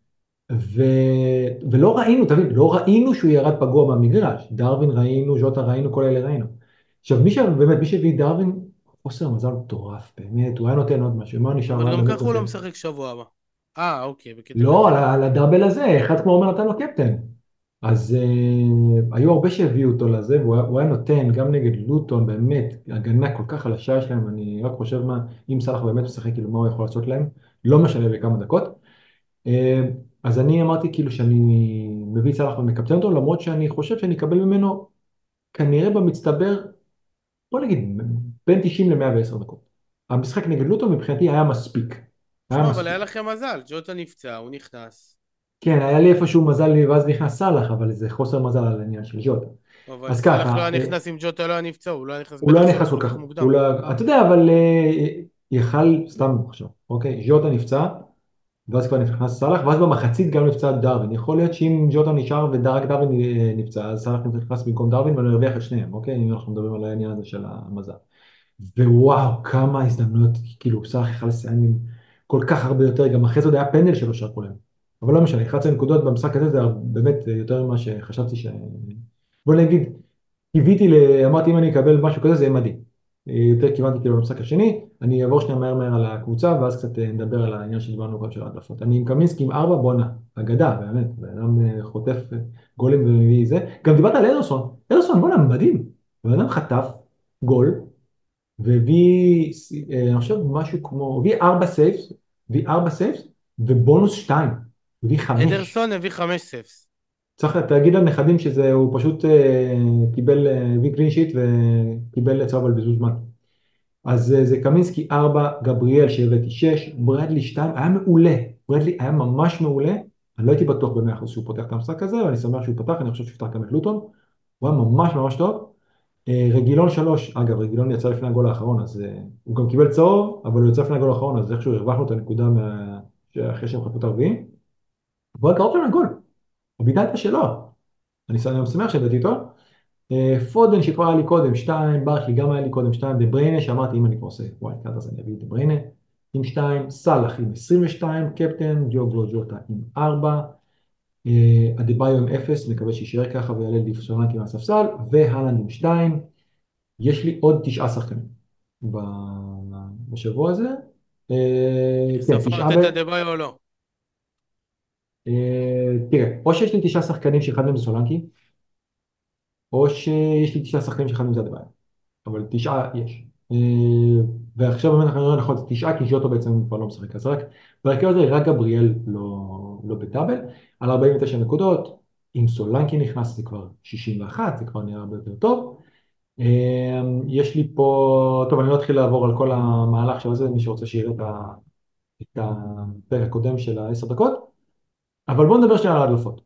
ו... ולא ראינו, תבין, לא ראינו שהוא ירד פגוע מהמגרש. דרווין ראינו, ז'וטה ראינו, כל אלה ראינו. עכשיו, מי ש... באמת, מי שהביא דרווין, חוסר מזל מטורף, באמת, הוא היה נותן עוד משהו, אם הוא היה נשאר, הוא אבל היה גם באמת ככה הוא עושה. לא משחק שבוע הבא. אה, אוקיי, בקטע לא, כזה. על, ה- על הדאבל הזה, אחד כמו אומר נתן לו קפטן. אז אה, היו הרבה שהביאו אותו לזה, והוא היה, הוא היה נותן גם נגד לוטון, באמת, הגנה כל כך חלשה שלהם, אני רק חושב מה, אם סאלח באמת משחק, כאילו מה הוא יכול לעשות להם, לא משנה בכמה דקות. אה, אז אני אמרתי כאילו שאני מביא את סאלח ומקפטן אותו, למרות שאני חושב שאני אקבל ממנו כנראה במצטבר, בוא נגיד, בין תשעים ל-מאה ועשר דקות. המשחק נגד לוטון מבחינתי היה מספיק. היה שמע, אבל היה מספיק. לכם מזל, ג'וטה נפצע, הוא נכנס. כן, היה לי איפשהו מזל לי, ואז נכנס סאלח, אבל זה חוסר מזל על העניין של ז'וטה. אבל אז סאלח לא ככה, היה אה, נכנס אם ג'וטה לא היה נפצע, הוא לא היה נכנס הוא לא בטח היה שהוא נכנס היה כל פותח כך, מוקדם. הוא לא, אתה יודע, אבל אה, יכל, סתם עכשיו, אוקיי, ז'וטה נפצע, ואז כבר נכנס סאלח, ואז במחצית גם נפצע דרווין. יכול להיות שאם ג'וטה נשאר ורק דרווין אה, נפצע, אז סאלח נכנס במקום דרווין ואני ארוויח את שניהם, אוקיי? אם אנחנו מדברים על העניין הזה של המזל. ווואו, כמה הזדמנויות, כאילו, סאלח יכל לסיים עם כל כך הרבה יותר, גם אחרי זה עוד היה פנדל שלו שרקו להם. אבל לא משנה, אחת עשרה נקודות במשחק הזה זה באמת יותר ממה שחשבתי ש... בוא נגיד, קיוויתי, ל... אמרתי אם אני אקבל משהו כזה זה יהיה מדהים. יותר כיוונתי כאילו למשחק השני, אני אעבור שנייה מהר מהר על הקבוצה ואז קצת אה, נדבר על העניין שדיברנו קודם של ההדלפות. אני עם קמינסקי עם ארבע, בואנה, אגדה, באמת, בן אדם אה, חוטף אה, גולים ומביא זה. גם דיברת על אדרסון, אדרסון בואנה, מדהים. בן אדם חטף גול והביא, אה, אני חושב משהו כמו, הביא ארבע סייבס, הביא ארבע סייבס ובונוס שתיים, הביא חמש. אדרסון הביא חמש ספס. צריך להגיד לנכדים שזה, הוא פשוט אה, קיבל, אה, הביא קלין שיט וקיבל צהוב על בזבוז זמן. אז אה, זה קמינסקי ארבע, גבריאל שהבאתי שש, ברדלי שתיים, היה מעולה, ברדלי היה ממש מעולה, אני לא הייתי בטוח במאה אחוז שהוא פותח את המשחק הזה, אבל אני שמח שהוא פתח, אני חושב שהוא פתח גם את לוטון, הוא היה ממש ממש טוב. אה, רגילון שלוש, אגב, רגילון יצא לפני הגול האחרון, אז אה, הוא גם קיבל צהוב, אבל הוא יצא לפני הגול האחרון, אז איכשהו הרווחנו את הנקודה מה... אחרי שהם חטפו את הרביעים, והוא היה קרוב שם לגול, הוא ביטל את השלו, אני אני שמח שהבאתי איתו. אה, פודן שכבר היה לי קודם, שתיים, ברקלי גם היה לי קודם, שתיים, דה בריינה, שאמרתי אם אני כבר עושה וואי קאט אז אני אביא את דה בריינה, עם שתיים, סאלח עם עשרים ושתיים, קפטן, דיוגו ג'וטה עם ארבע, אדיבאיו עם אפס, מקווה שישאר ככה ויעלה לי פסונקי מהספסל, והלנד עם שתיים, יש לי עוד תשעה שחקנים ב- בשבוע הזה, אה, כן, תשעה, ספרת ב... את הדה-ביו או לא? אה, תראה, או שיש לי תשעה שחקנים שאחד מהם זה סולנקי, או שיש לי תשעה שחקנים שאחד מהם זה אדיבאיו. אבל תשעה יש. אה, ועכשיו באמת אנחנו נראה נכון, זה תשעה כי ז'וטו בעצם כבר לא משחק, אז רק בהרכב הזה רק גבריאל לא, לא בדאבל, על ארבעים ותשע נקודות, אם סולנקי נכנס זה כבר שישים ואחת, זה כבר נראה הרבה יותר טוב. אה, יש לי פה, טוב אני לא אתחיל לעבור על כל המהלך של זה, מי שרוצה שיראה את ה- את הפרק הקודם של העשר דקות, אבל בואו נדבר שנייה על ההדלפות.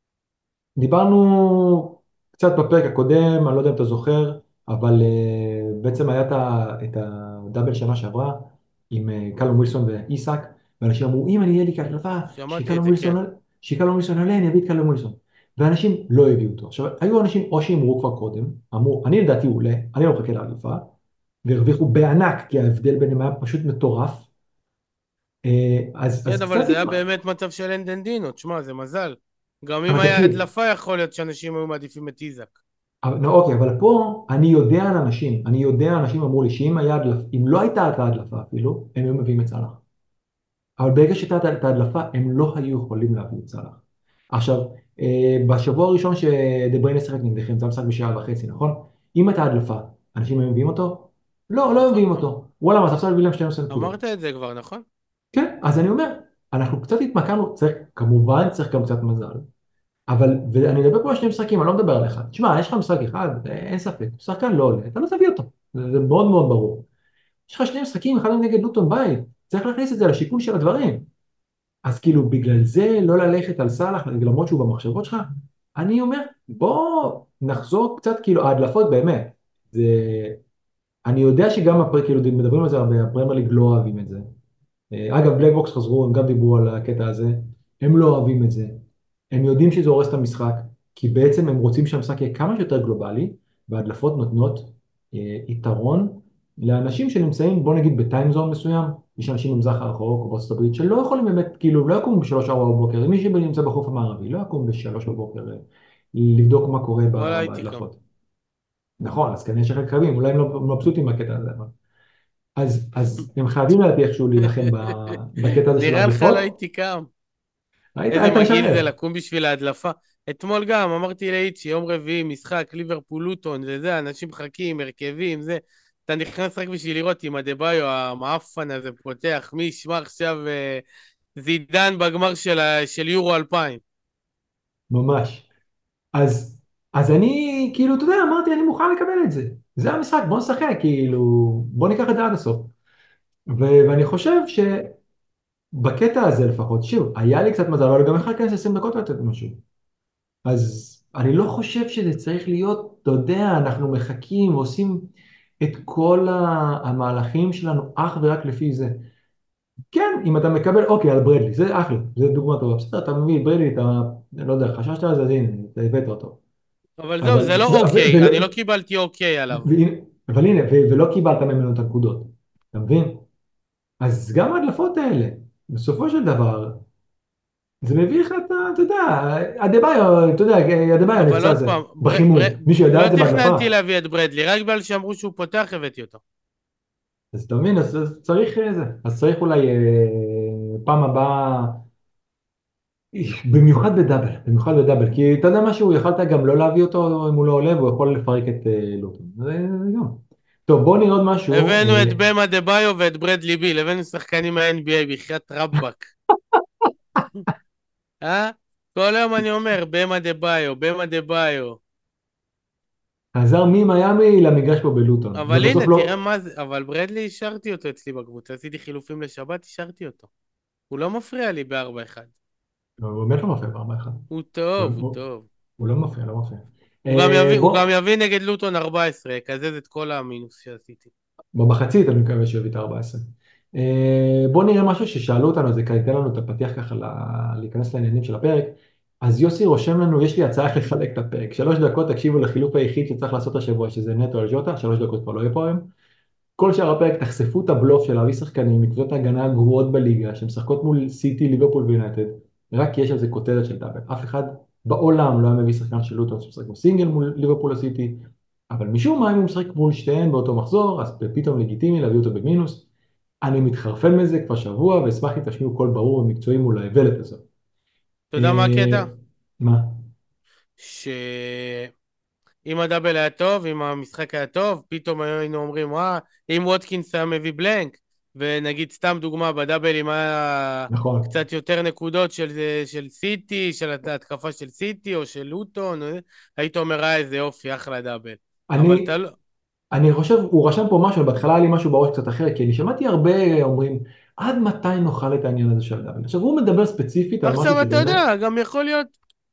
דיברנו קצת בפרק הקודם, אני לא יודע אם אתה זוכר, אבל אה, בעצם היה את ה- את הדאבל שנה שעברה עם אה, קלום ווילסון ואיסק, ואנשים אמרו, אם אני אהיה לי כהחלפה, שמעתי את שקלום זה, כן. ווילסון, שקלום ווילסון עולה, אני אביא את קלום ווילסון. ואנשים לא הביאו אותו. עכשיו, היו אנשים או שהימרו כבר קודם, אמרו, אני לדעתי הוא עולה, אני לא מחכה להחלפה, והרוויחו בענק, כי ההבדל ביניהם היה פשוט מטורף. אה, אז, כן, אז אבל קצת זה היה התמ... באמת מצב של אין דן דינו, תשמע, זה מזל. גם אם אבל היה תקשיב, הדלפה, יכול להיות שאנשים היו מעדיפים את איזק. אבל, לא, אוקיי, אבל פה אני יודע על אנשים, אני יודע, אנשים אמרו לי שאם היה הדלפה, אם לא הייתה את ההדלפה אפילו, הם היו מביאים את סאלח. אבל ברגע שהייתה את ההדלפה, הם לא היו יכולים להביא את סאלח. עכשיו, אה, בשבוע הראשון שדה בריינה שיחק נגדכם, זה המשחק בשעה וחצי, נכון? אם הייתה הדלפה, אנשים היו מביאים אותו? לא, לא נכון, מביאים אותו. וואלה, מהספסל הביא להם שתים עשרה נקודות. אמרת את זה כבר, נכון? כן, אז אני אומר, אנחנו קצת התמקמנו, צריך, כמובן צריך גם קצת מזל. אבל, ואני מדבר פה על שני משחקים, אני לא מדבר על אחד. תשמע, יש לך משחק אחד, אין ספק, שחקן לא עולה, אתה לא תביא אותו. זה, זה מאוד מאוד ברור. יש לך שני משחקים, אחד מהם נגד לוטון בית, צריך להכניס את זה לשיקול של הדברים. אז כאילו, בגלל זה לא ללכת על סאלח, למרות שהוא במחשבות שלך, אני אומר, בוא נחזור קצת, כאילו, ההדלפות באמת. זה, אני יודע שגם, הפר, כאילו, מדברים על זה הרבה, הפרמייר ליג לא אוהבים את זה. אה, אגב, בלק בוקס חזרו, הם גם דיברו על הקטע הזה, הם לא אוהבים את זה. הם יודעים שזה הורס את המשחק, כי בעצם הם רוצים שהמשחק יהיה כמה שיותר גלובלי, וההדלפות נותנות אה, יתרון לאנשים שנמצאים, בוא נגיד בטיימזון מסוים, יש אנשים במזרח הרחוק או בארצות הברית שלא יכולים באמת, כאילו, לא יקום בשלוש ארבע בבוקר, מי שנמצא בחוף המערבי לא יקום בשלוש בבוקר אה, לבדוק מה קורה אבל ב- הייתי קם. בהדלפות. נכון, אז כנראה שחלק קרבים, אולי הם לא מבסוטים מהקטע הזה, אבל... אז, אז הם חייבים לדעתי איכשהו להילחם ב- בקטע הזה של נראה לך לא ההדלפות. הייתי קם. היית, איזה היית מגעיל זה משלם. לקום בשביל ההדלפה. אתמול גם אמרתי לאיצ'י, יום רביעי, משחק, ליברפול לוטון, זה זה, אנשים מחכים, הרכבים, זה. אתה נכנס רק בשביל לראות אם אדבאיו, המעפן הזה, פותח, מי ישמע עכשיו אה, זידן בגמר של, ה- של יורו אלפיים. ממש. אז, אז אני, כאילו, אתה יודע, אמרתי, אני מוכן לקבל את זה. זה המשחק, בוא נשחק, כאילו, בוא ניקח את זה עד הסוף. ו- ואני חושב שבקטע הזה לפחות, שוב, היה לי קצת מזל, אבל גם יכול להיכנס עשרים דקות לתת משהו. אז אני לא חושב שזה צריך להיות, אתה יודע, אנחנו מחכים ועושים את כל ה- המהלכים שלנו אך ורק לפי זה. כן, אם אתה מקבל, אוקיי, על ברדלי, זה אחלה, זה דוגמה טובה. בסדר, אתה מביא את ברדלי, אתה, לא יודע, חששת על זה, אז הנה, אתה הבאת אותו. אבל זהו, אבל, זה ו- לא ו- אוקיי, אני ו- לא קיבלתי אוקיי עליו. והנה- אבל הנה, ו- ולא קיבלת ממנו את הנקודות, אתה מבין? אז גם ההדלפות האלה, בסופו של דבר, זה מביא לך את ה... אתה יודע, אדבאיו, אתה יודע, אדבאיו אבל נפצע עוד זה, פעם, בר... בר... בחימום. מישהו ידע לא את זה בהדלפה? תכננתי להביא את ברדלי, רק בגלל שאמרו שהוא פותח הבאתי אותו. אז אתה מבין, אז, אז צריך אה, זה. אז צריך אולי אה, פעם הבאה, במיוחד בדאבל, במיוחד בדאבל, כי אתה יודע משהו, יכלת גם לא להביא אותו אם הוא לא עולה, והוא יכול לפרק את אה, לוטון. זה זה גם. טוב, בואו נראה עוד משהו. הבאנו אה, את במה דה ביו ואת ברדלי ביל, הבאנו שחקנים מה-אן בי איי בחייאת רבאק. אה? כל יום אני אומר, במה דה ביו, במה דה ביו. חזר ממיאמי למגרש פה בלוטון, אבל ובסוף הנה, תראה לא, מה זה, אבל ברדלי השארתי אותו אצלי בקבוצה, עשיתי חילופים לשבת, השארתי אותו. הוא לא מפריע לי ב-ארבע אחד. הוא באמת לא מפריע בארבע אחד. הוא הוא, טוב, הוא הוא, טוב. הוא לא מפריע, לא מפריע. הוא גם אה, יביא, הוא גם בוא, יביא נגד לוטון ארבע עשרה, יקזז את כל המינוס שעשיתי. במחצית אני מקווה שהוא יביא את ה-ארבע עשרה. אה, בוא נראה משהו ששאלו אותנו, זה כאן ייתן לנו את הפתיח ככה ל- להיכנס לעניינים של הפרק. אז יוסי רושם לנו, יש לי הצעה איך לחלק את הפרק. שלוש דקות תקשיבו לחילוף היחיד שצריך לעשות השבוע, שזה נטו על ג'וטה, שלוש דקות כבר לא יהיה פה היום. כל שאר הפרק תחשפו את הבלוף של להביא שחקנים מקבוצות ההגנה הגרועות בליגה, שמשחקות מול סיטי, ליברפול ויונייטד, רק כי יש על זה כותרת של דאבל. אף אחד בעולם לא היה מביא שחקן של לוטון שמשחק בסינגל מול ליברפול או סיטי, אבל משום מה אם הוא משחק מול שתיהן באותו מחזור, אז פתאום לגיטימי להביא אותו במינוס. אני מתחרפן מזה כבר שבוע, ואשמח אם תשמיעו קול ברור ומקצועי מול האיוולת הזאת. אתה יודע מה אה, הקטע? מה? שאם הדאבל היה טוב, אם המשחק היה טוב, פתאום היינו אומרים, וואה, אם ווטקינס היה מביא בלנק, ונגיד סתם דוגמה, בדאבלים היה נכון. קצת יותר נקודות של, של סיטי, של התקפה של סיטי או של לוטון, היית אומר, אה, איזה יופי, אחלה דאבל. אבל אני, אתה לא... אני חושב, הוא רשם פה משהו, בהתחלה היה לי משהו בראש קצת אחר, כי אני שמעתי הרבה אומרים, עד מתי נאכל את העניין הזה של דאבל? עכשיו הוא מדבר ספציפית על משהו עכשיו אתה שבאמת, יודע, גם יכול להיות,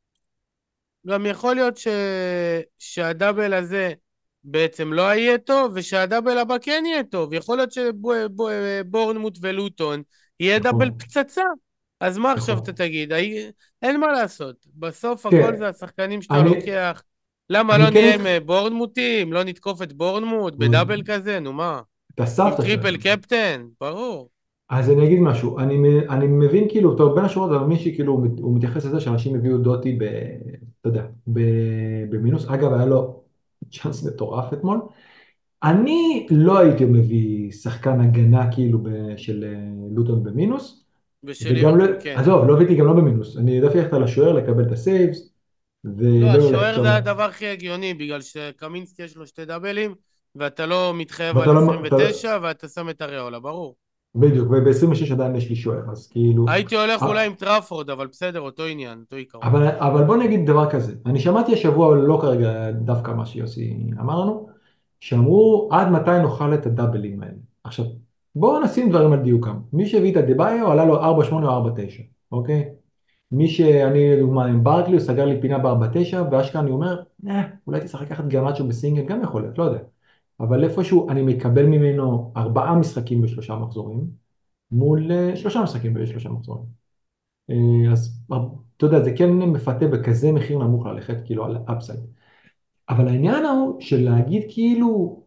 גם יכול להיות ש... שהדאבל הזה בעצם לא יהיה טוב, ושהדאבל הבא כן יהיה טוב. יכול להיות שבורנמוט ולוטון יהיה דאבל נכון, פצצה. אז מה עכשיו אתה נכון. תגיד? הי- אין מה לעשות. בסוף הכל תראה, זה השחקנים שאתה אני, לוקח. למה אני לא כן נהיה עם איתך, אה, בורנמוטים? לא נתקוף את בורנמוט בדאבל כזה? נו מה? את עם הסבתא טריפל שלכם. קפטן? ברור. אז אני אגיד משהו, אני, מ- אני מבין כאילו, טוב, בין השורות, אבל מישהי כאילו, הוא מת- הוא מתייחס לזה שאנשים הביאו דוטי ב... אתה יודע, ב, במינוס. אגב, היה לו צ'אנס מטורף אתמול. אני לא הייתי מביא שחקן הגנה כאילו ב, של אה, לוטון במינוס, ושל וגם לא, ליברפול, כן. עזוב, לא הבאתי גם לא במינוס. אני העדפתי ללכת על השוער, לקבל את הסייבס, לא, ולא ללכת השוער שם, זה הדבר הכי הגיוני, בגלל שקמינסקי יש לו שתי דאבלים, ואתה לא מתחייב ואתה על לא, אתה, לא- עשרים ותשע, ואתה שם את אריולה, ברור. בדיוק, וב-עשרים ושש עדיין יש לי שוער, אז כאילו... הייתי הולך אה, אולי עם טראפורד, אבל בסדר, אותו עניין, אותו עיקרון. אבל, אבל בוא נגיד דבר כזה, אני שמעתי השבוע, לא כרגע דווקא מה שיוסי אמר לנו, שאמרו עד מתי נאכל את הדאבלים האלה. עכשיו, בואו נשים דברים על דיוקם. מי שהביא את הדיבאיו עלה לו ארבע שמונה או ארבע תשע, אוקיי? מי שאני לדוגמה עם ברקלי, הוא סגר לי פינה ב-ארבע תשע, ואשכרה אני אומר, אה, אולי תצטרך לקחת גם משהו בסינגל, גם יכול להיות, לא יודע. אבל איפשהו אני מקבל ממנו ארבעה משחקים בשלושה מחזורים, מול אה, שלושה משחקים בשלושה מחזורים. אה, אז אתה יודע, זה כן מפתה בכזה מחיר נמוך ללכת כאילו על אפסייד. אבל העניין הוא של להגיד כאילו,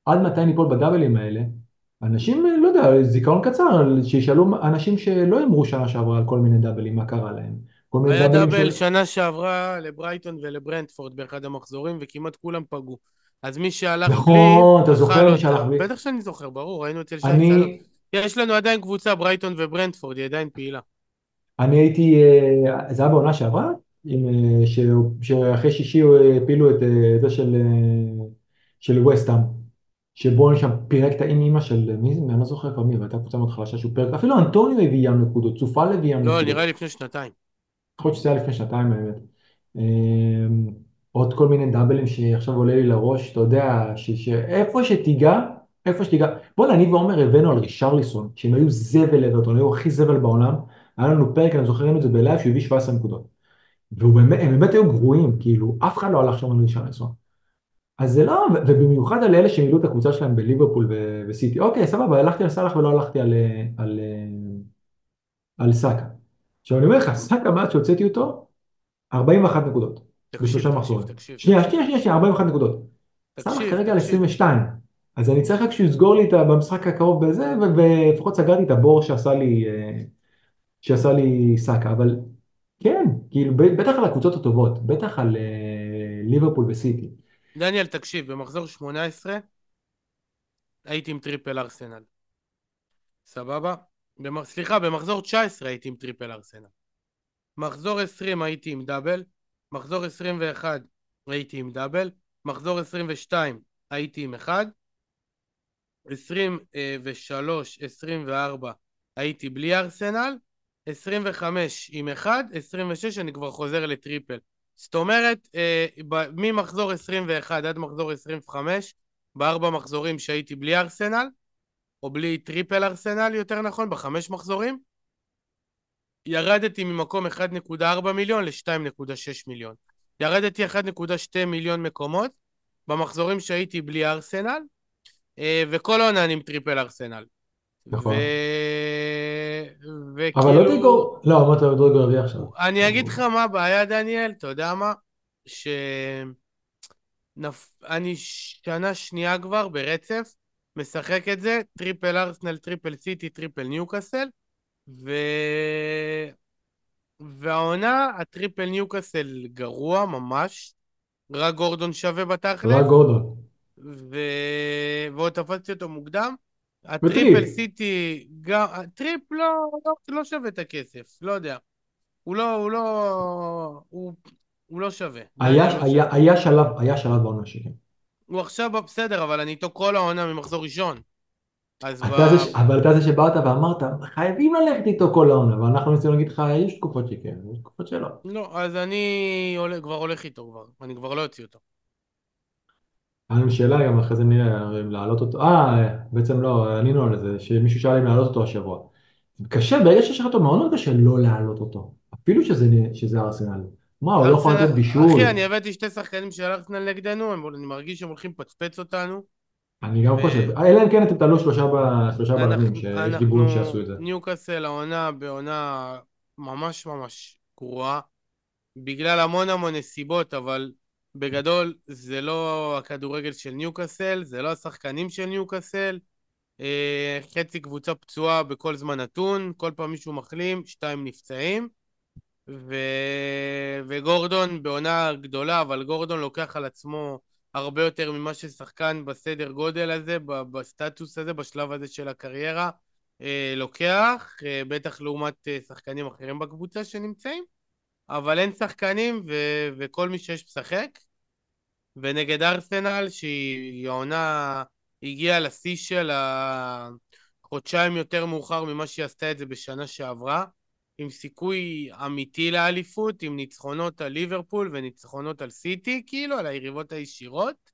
עד מתי ניפול בדאבלים האלה? אנשים, לא יודע, זיכרון קצר, שישאלו אנשים שלא הימרו שנה שעברה על כל מיני דאבלים, מה קרה להם. כל מיני היה דאבלים דאבל של... שנה שעברה לברייטון ולברנטפורד באחד המחזורים, וכמעט כולם פגעו. אז מי שהלך בלי, נכון, אתה אכל זוכר מי שהלך אותה. בלי? בטח שאני זוכר, ברור, היינו אצל שי צלם. אני, יש לנו עדיין קבוצה, ברייטון וברנטפורד, היא עדיין פעילה. אני הייתי, אה, זה היה בעונה שעברה, עם, אה, ש- שאחרי שישי הפילו את אה, זה של, אה, של וסטהאם, שבו שם פירק את האם אימא של מי זה, אני לא זוכר כבר מי, והייתה קבוצה מאוד חלשה שהוא פירק, אפילו אנטוניו הביא ים נקודות, צופל הביא ים לא, נקודות. נראה לי לפני שנתיים. יכול להיות שזה היה לפני שנתיים באמת. אמ, עוד כל מיני דאבלים שעכשיו עולה לי לראש, אתה יודע, ש- שאיפה שתיגע, איפה שתיגע. בוא'נה, אני ועומר הבאנו על רישרליסון, שהם היו זבל אברטון, היו הכי זבל בעולם. היה לנו פרק, אני זוכר את זה בלייב, שהוא הביא שבע עשרה נקודות. והם באמת היו גרועים, כאילו, אף אחד לא הלך שם על רישרליסון. אז זה לא, ו- ובמיוחד על אלה שמילאו את הקבוצה שלהם בליברפול ו- וסיטי. אוקיי, סבבה, הלכתי על סאלח ולא הלכתי על, אה, על, אה, על סאקה. עכשיו אני אומר לך, סאקה מאז שהוצאתי אותו, ארבעים ואחת נקודות תקשיב, בשלושה תקשיב, מחזורים. תקשיב, שנייה, תקשיב, שנייה, שנייה, תקשיב. שנייה, ארבעים ואחת נקודות. סאלח תקשיב, כרגע על תקשיב. עשרים ושתיים. אז אני צריך רק שהוא יסגור לי את ה- במשחק הקרוב בזה, ו- ולפחות סגרתי את הבור שעשה לי, אה, שעשה לי סאקה. אבל כן, כאילו, ב- בטח על הקבוצות הטובות, בטח על אה, ליברפול וסיטי. דניאל, תקשיב, במחזור שמונה עשרה הייתי עם טריפל ארסנל. סבבה? במ... סליחה, במחזור תשע עשרה הייתי עם טריפל ארסנל. מחזור עשרים הייתי עם דאבל. מחזור עשרים ואחת הייתי עם דאבל. מחזור עשרים ושתיים הייתי עם אחד. עשרים ושלוש, עשרים וארבע הייתי בלי ארסנל. עשרים וחמש עם אחד. עשרים ושש אני כבר חוזר לטריפל. זאת אומרת, אה, ב- ממחזור עשרים ואחת עד מחזור עשרים וחמש, בארבע מחזורים שהייתי בלי ארסנל, או בלי טריפל ארסנל יותר נכון, בחמש מחזורים, ירדתי ממקום אחד נקודה ארבע מיליון ל-שתיים נקודה שש מיליון. ירדתי אחד נקודה שתיים מיליון מקומות במחזורים שהייתי בלי ארסנל, אה, וכל עונה אני עם טריפל ארסנל. ו... נכון. אבל לא וכאילו, תגור, לא, אמרת לא תגור רביעי עכשיו. אני אגיד לך כאילו, מה הבעיה, דניאל, אתה יודע מה? שאני שנה שנייה כבר ברצף משחק את זה, טריפל ארסנל, טריפל סיטי, טריפל ניוקאסל, ו... והעונה, הטריפל ניוקאסל גרוע ממש, רק גורדון שווה רק בתכלס, גורדון. ו... ועוד תפסתי אותו מוקדם. הטריפל וטריפ. סיטי, גם... הטריפ לא, לא, לא שווה את הכסף, לא יודע. הוא לא, הוא לא, הוא, הוא לא שווה, היה, דניאל לא היה, שווה. היה שלב, היה שלב בעונה שכן. הוא עכשיו בסדר, אבל אני איתו כל העונה ממחזור ראשון. אז ב... אתה זה, ש- אבל אתה זה שבאת ואמרת, חייבים ללכת איתו כל העונה, ואנחנו ניסינו להגיד לך, יש תקופות שכן, יש תקופות שלא. לא, אז אני הולך, כבר הולך איתו כבר, אני כבר לא אוציא אותו. היה לנו שאלה גם אחרי זה נראה אם להעלות אותו, אה, בעצם לא, ענינו על זה, שמישהו שאל אם להעלות אותו השבוע. קשה, ברגע שיש לך אותו מאוד קשה לא להעלות אותו, אפילו שזה, שזה ארסנל. מה, הוא לא יכול ארסנל, לתת אחי, בישול? אני הבאתי שתי שחקנים של ארסנל נגדנו, הם, אני מרגיש שהם הולכים לפצפץ אותנו, אני גם חושב, אלא אם כן אתם תעלו שלושה, ב, שלושה בלמים, ואנחנו, שיש דיבורים אנחנו, שיעשו את זה. ניוקאסל העונה בעונה ממש ממש גרועה, בגלל המון המון נסיבות, אבל בגדול זה לא הכדורגל של ניוקאסל, זה לא השחקנים של ניוקאסל, אה, חצי קבוצה פצועה בכל זמן נתון, כל פעם מישהו מחלים, שתיים נפצעים, ו... וגורדון בעונה גדולה, אבל גורדון לוקח על עצמו הרבה יותר ממה ששחקן בסדר גודל הזה, ב- בסטטוס הזה, בשלב הזה של הקריירה, אה, לוקח, אה, בטח לעומת אה, שחקנים אחרים בקבוצה שנמצאים, אבל אין שחקנים ו- וכל מי שיש משחק, ונגד ארסנל שהיא העונה הגיעה לשיא של חודשיים יותר מאוחר ממה שהיא עשתה את זה בשנה שעברה, עם סיכוי אמיתי לאליפות, עם ניצחונות על ליברפול וניצחונות על סיטי, כאילו, על היריבות הישירות.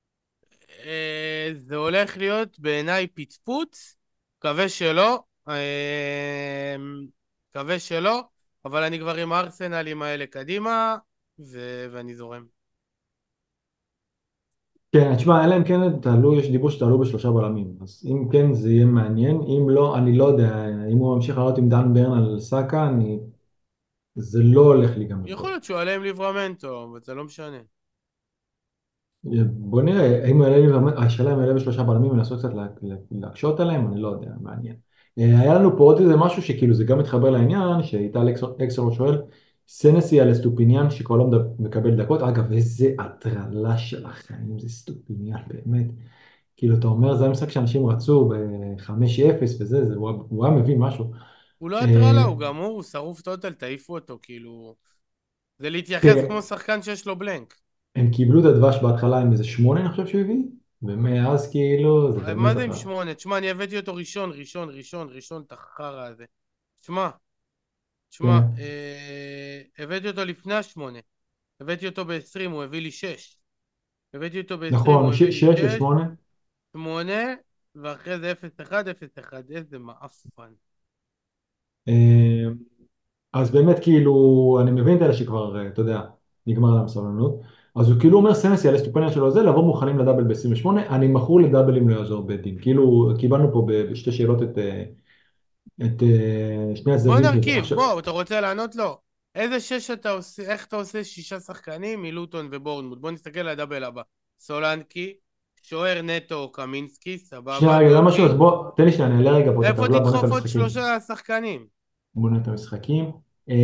אה, זה הולך להיות בעיניי פצפוץ, מקווה שלא, אה, מקווה שלא, אבל אני כבר עם הארסנלים האלה קדימה, ו- ואני זורם. כן, תשמע, אלא אם כן תעלו, יש דיבור שתעלו בשלושה בלמים, אז אם כן זה יהיה מעניין, אם לא, אני לא יודע, אם הוא ממשיך לעלות עם דן ברן על סאקה, אני, זה לא הולך להיגמר יכול טוב. להיות שהוא עלה עם ליברמנטו, אבל זה לא משנה. בוא נראה, האם יעלה לי, השאלה אם יעלה בשלושה בלמים ולנסות קצת לה- לה- להקשות עליהם, אני לא יודע, מעניין. אה, היה לנו פה עוד איזה משהו שכאילו זה גם מתחבר לעניין, שאיטל אקסלו שואל, סנסי על אסטופיניאן שכבר לא מדבר- מקבל דקות, אגב, איזה הטרלה של החיים זה סטופיניאן, באמת. כאילו, אתה אומר, זה המשחק שאנשים רצו ב-חמש אפס וזה, זה, הוא, היה- הוא היה מביא משהו. הוא לא הטרלה, אה, הוא גמור, הוא שרוף טוטל, תעיפו אותו, כאילו... זה להתייחס תראה, כמו שחקן שיש לו בלנק. הם קיבלו את הדבש בהתחלה עם איזה שמונה, אני חושב שהוא הביא, ומאז כאילו, זה מה באמת זה עם הטרלה. שמונה? תשמע, אני הבאתי אותו ראשון, ראשון, ראשון, ראשון, את החרא הזה. תשמע, תשמע, כן. אה, הבאתי אותו לפני השמונה. הבאתי אותו ב-עשרים, הוא הביא לי שש. הבאתי אותו ב-עשרים, הוא נכון, ש- הביא לי שש שש, ושמונה. שמונה, ואחרי זה אפס אחד, אפס אחד. איזה מעפן. אה, אז באמת כאילו, אני מבין את אלה שכבר, אה, אתה יודע, נגמר להם סבלנות. אז הוא כאילו אומר סנסי על הסטופניה שלו זה, לבוא מוכנים לדאבל ב-עשרים ושמונה, אני מכור לדאבלים לא יעזור בית דין. כאילו, קיבלנו פה ב- בשתי שאלות את, אה, את אה, שני בוא הצדדים של זה. נרכיב, עכשיו, בוא, אתה רוצה לענות לו? איזה שש אתה עושה, איך אתה עושה שישה שחקנים מלוטון ובורנמוט? בוא נסתכל על הדאבל הבא. סולנקי, שוער נטו קמינסקי, שנייה סבבה, רגע, למה שוב, אז דורג'י. בוא, תן לי שנייה, נעלה רגע פה את איפה הטבלה, בוא נראה את תדחוף עוד המשחקים. שלושה שחקנים? בוא נראה את המשחקים. אה,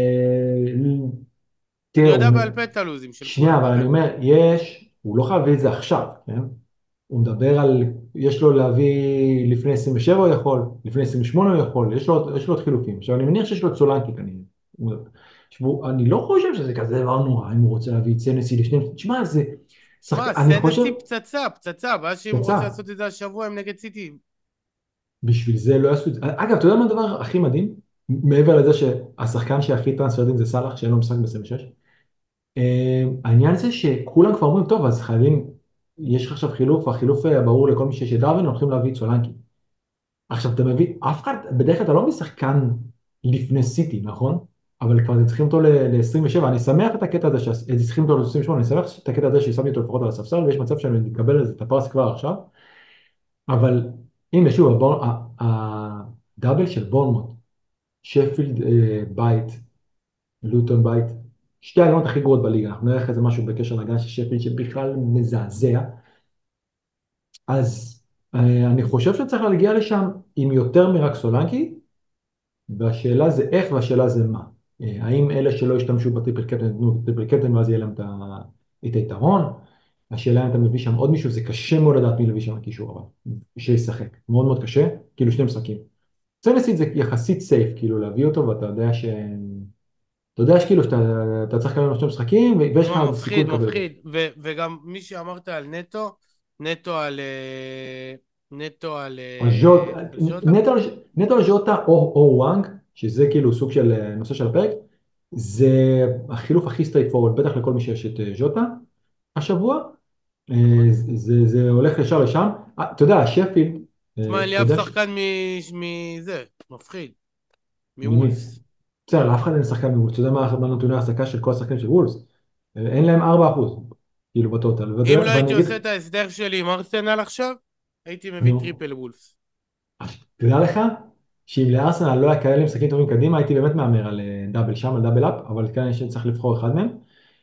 אני תראה, יודע הוא, בעל פה את הלוזים של שנייה, כולם, אבל אני תראה. אומר, יש, הוא לא חייב להביא את זה עכשיו, כן? הוא מדבר על, יש לו להביא לפני עשרים ושבע הוא יכול, לפני עשרים ושמונה הוא יכול, יש לו, יש לו עוד חילופים. עכשיו אני מניח שיש לו את סולנקי כנראה. הוא- תשמעו, אני לא חושב שזה כזה דבר נורא, אם הוא רוצה להביא את סנסי לשני, תשמע, זה, שחק... שמע, אני חושב, סנסי פצצה, פצצה, הבעיה שאם הוא פצצה, רוצה לעשות את זה השבוע הם נגד סיטי. בשביל בשביל זה לא יעשו את זה. אגב, אתה יודע מה הדבר הכי מדהים? מעבר לזה שהשחקן שהכי טרנספרדין זה סאלח, שאין לו משחק ב-עשרים ושש, אה, העניין זה שכולם כבר אומרים, טוב, אז חייבים, יש לך עכשיו חילוף, והחילוף אה, ברור לכל מי שיש את דרווין, הולכים להביא את סולנקי. עכשיו אתה מבין, אף אחד, בדרך כלל אתה לא מביא שחקן לפני סיטי, נכון? אבל כבר אתם צריכים אותו ל-עשרים ושבע, אני שמח את הקטע הזה, שצריכים אותו ל-עשרים ושמונה, אני שמח את הקטע הזה ששמתי אותו לפחות על הספסל, ויש מצב שאני אקבל את הפרס כבר עכשיו, אבל הנה שוב, הבור- ה- הדאבל של בורנמוט, שפילד אה, בית, לוטון בית, שתי ההגנות הכי גרועות בליגה, אנחנו נראה אחרי זה משהו בקשר להגנה של שפילד שבכלל מזעזע, אז אה, אני חושב שצריך להגיע לשם עם יותר מרק סולנקי, והשאלה זה איך והשאלה זה מה. אה, האם אלה שלא השתמשו בטריפל קפטן ייתנו טריפל קפטן ואז יהיה להם את ה- את היתרון? השאלה אם אתה מביא שם עוד מישהו, זה קשה מאוד לדעת מי להביא שם לקישור, אבל שישחק, מאוד מאוד קשה, כאילו שני משחקים. סנסית זה יחסית סייף, כאילו להביא אותו ואתה יודע ש... אתה יודע שכאילו שאתה אתה צריך לקבל שני משחקים ויש לך תשמע, סיכוי מפחיד, לקבל אותו. מפחיד. ו- וגם מי שאמרת על נטו, נטו על... אה, נטו על... אז ז'וט, אה, על ז'וטה? נטו, נטו על ז'וטה או, או וואנג, שזה כאילו סוג של אה, נושא של הפרק, זה החילוף הכי סטרייט פורward, בטח לכל מי שיש את אה, ז'וטה השבוע, אה, נכון. זה, זה זה הולך ישר לשם. אה, אתה יודע, שפילד, אה, תשמע, אין אתה לי אף יודע ש... שחקן מזה, מפחיד, ממי? מוולפס. בסדר, לאף אחד אין שחקן מוולס, אתה יודע מה מה נתוני ההעסקה של כל השחקנים של וולס? אה, אין להם ארבעה אחוז, כאילו בטוטל, אם ואתה- לא ואני הייתי אגיד, עושה את ההסדר שלי עם ארסנל עכשיו, הייתי מביא נו, טריפל וולפס. תדע לך שאם לארסנל לא היה כאלה משחקים טובים קדימה, הייתי באמת מהמר על אה, דאבל שם, על דאבל אפ, אבל כאן יש צריך לבחור אחד מהם.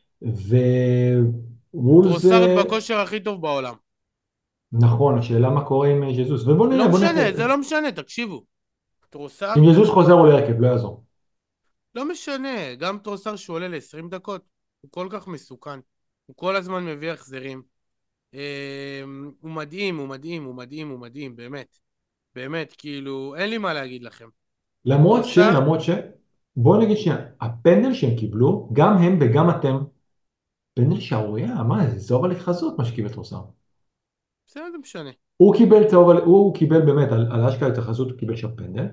ווולס, טרוסארד בכושר הכי טוב בעולם. נכון, השאלה מה קורה עם אה, ז'זוס, ובוא לא נראה, בוא נראה, משנה, זה לא משנה, תקשיבו. אם טרוסארד, ז'זוס חוזר הוא להרכב, לא יעזור. לא משנה, גם טרוסארד שהוא עולה ל-עשרים דקות, הוא כל כך מסוכן. הוא כל הזמן מביא החזרים. אה, הוא מדהים, הוא מדהים, הוא מדהים, הוא מדהים, באמת. באמת, כאילו, אין לי מה להגיד לכם. למרות ש, טרוסארד, למרות ש, בוא נגיד שנייה, הפנדל שהם קיבלו, גם הם וגם אתם, פנדל שערורייה, מה זה, זה אובר להתחזות מה שקיבל טרוסר. בסדר, זה משנה. הוא קיבל צהוב, על- הוא קיבל באמת, על, על אשכרה התייחסות, הוא קיבל שם פנדל,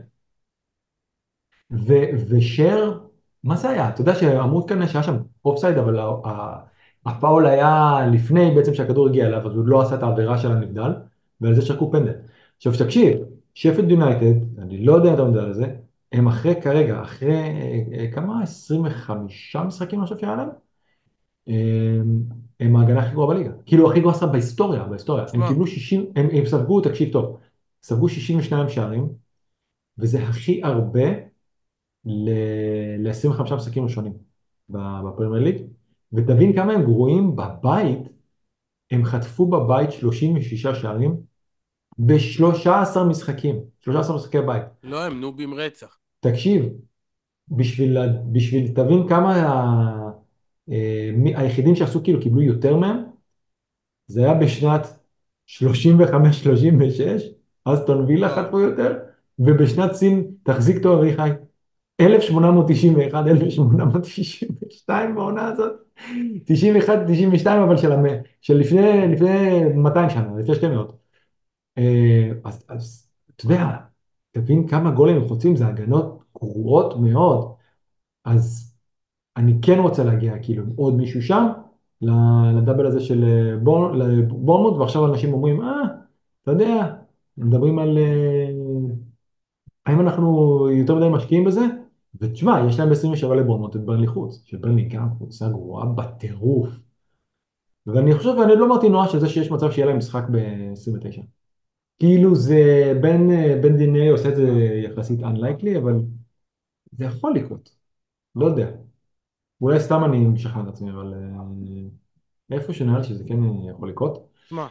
ו, ושר, מה זה היה? אתה יודע שאמרו כאן שהיה שם אופסייד, אבל ה- ה- הפאול היה לפני בעצם שהכדור הגיע אליו, אז הוא לא עשה את העבירה של הנבדל, ועל זה שרקו פנדל. עכשיו תקשיב, שפילד יונייטד, אני לא יודע אם אתה יודע על זה, הם אחרי כרגע, אחרי אה, אה, כמה? עשרים וחמישה משחקים אני חושב שהיה להם? הם הם ההגנה הכי גרועה בליגה. כאילו הכי גרועה סתם בהיסטוריה, בהיסטוריה. הם תשמע, קיבלו שישים, הם, הם ספגו, תקשיב טוב, ספגו שישים ושניים שערים, וזה הכי הרבה ל-עשרים וחמישה משחקים ראשונים ב- בפרמייר ליג, ותבין כמה הם גרועים בבית, הם חטפו בבית שלושים ושישה שערים ב-שלושה עשר משחקים, שלושה עשר משחקי בית. לא, הם נובים רצח. תקשיב, בשביל, לה- בשביל תבין כמה ה, אה, מי- היחידים שעשו כאילו קיבלו יותר מהם, זה היה בשנת שלושים וחמש שלושים ושש, אסטון וילה וואו. חטפו יותר, ובשנת סין, תחזיק טוב אביחי, אלף שמונה מאות תשעים ואחת, אלף שמונה מאות תשעים ושתיים בעונה הזאת, תשעים ואחת תשעים ושתיים אבל של, המ... של לפני, לפני מאתיים שנה, לפני שתי מאות. אה, אז, אז אתה יודע, תבין כמה גולים הם חוצים, זה הגנות גרועות מאוד. אז אני כן רוצה להגיע כאילו עם עוד מישהו שם, ל- לדאבל הזה של אה, בור- לבורנמוט, ועכשיו אנשים אומרים, אה, אתה יודע, מדברים על אה, האם אנחנו יותר מדי משקיעים בזה? ותשמע, יש להם ב-עשרים ושבע לבורנמוט את ברנלי חוץ, שברנלי גם קבוצה גרועה בטירוף. ואני חושב, ואני לא אמרתי נורא שזה שיש מצב שיהיה להם משחק ב-עשרים ותשע. כאילו זה, בן, אה, בן דיני עושה את זה יחסית unlikely, אבל זה יכול לקרות, לא יודע. אולי סתם אני משכנע את עצמי, אבל אה, איפה שנראה לי שזה כן יכול לקרות. שמע,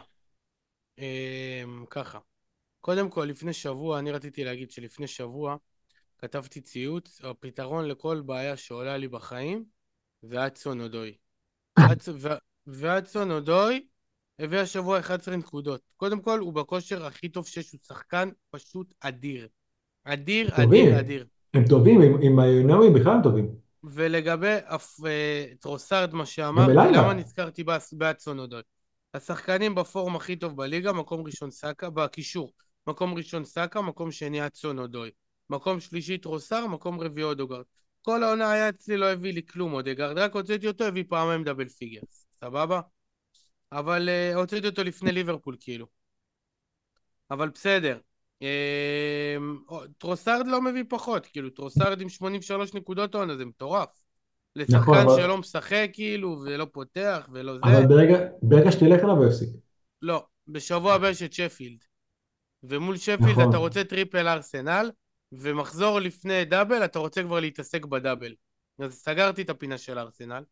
אמ, ככה. קודם כל, לפני שבוע, אני רציתי להגיד שלפני שבוע כתבתי ציוץ, הפתרון לכל בעיה שעולה לי בחיים זה אדסון אודוי. אדס- ו- ואדסון אודוי הביא השבוע אחת עשרה נקודות. קודם כל, הוא בכושר הכי טוב שיש, הוא שחקן פשוט אדיר. הם אדיר, אדיר, טובים, אדיר. הם טובים, עם, עם היונאווי בכלל הם טובים. ולגבי אף, אה, טרוסארד, מה גם שאמרתי, למה אלייבה. נזכרתי באס- באדסון אודוי? השחקנים בפורום הכי טוב בליגה, מקום ראשון סאקה, בקישור. מקום ראשון סאקה, מקום שני אדסון אודוי. מקום שלישי טרוסארד, מקום רביעי אודוגרד. כל העונה היה אצלי, לא הביא לי כלום אודגרד, רק הוצאתי אותו, הביא פעמיים דאבל פיגרס. סבבה? אבל אה, הוצאתי אותו לפני ליברפול כאילו. אבל בסדר. אה, טרוסארד לא מביא פחות, כאילו טרוסארד עם שמונים ושלוש נקודות עונה, זה מטורף. נכון, לשחקן אבל, שלא משחק כאילו, ולא פותח, ולא אבל זה. ברגע, ברגע שתלך אליו הוא יפסיק. לא. בשבוע הבא יש את שפילד. ומול שפילד אתה נכון. רוצה טריפל ארסנל, ומחזור לפני דאבל אתה רוצה כבר להתעסק בדאבל. אז סגרתי את הפינה של ארסנל.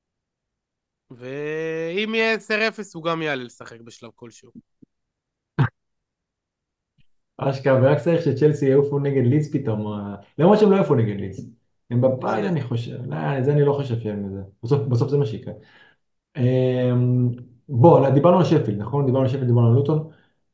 ואם יהיה עשר אפס הוא גם יעלה לשחק בשלב כלשהו. אשכרה, ורק צריך שצ'לסי יעופו נגד לידס פתאום. אה, למרות שהם לא יעופו נגד לידס. הם בבית מעניין. אני חושב. לא, זה אני לא חושב שהם זה. בסוף, בסוף זה מה שיקרה. אמ, בוא, דיברנו על שפילד, נכון? דיברנו על שפילד, דיברנו על לוטון,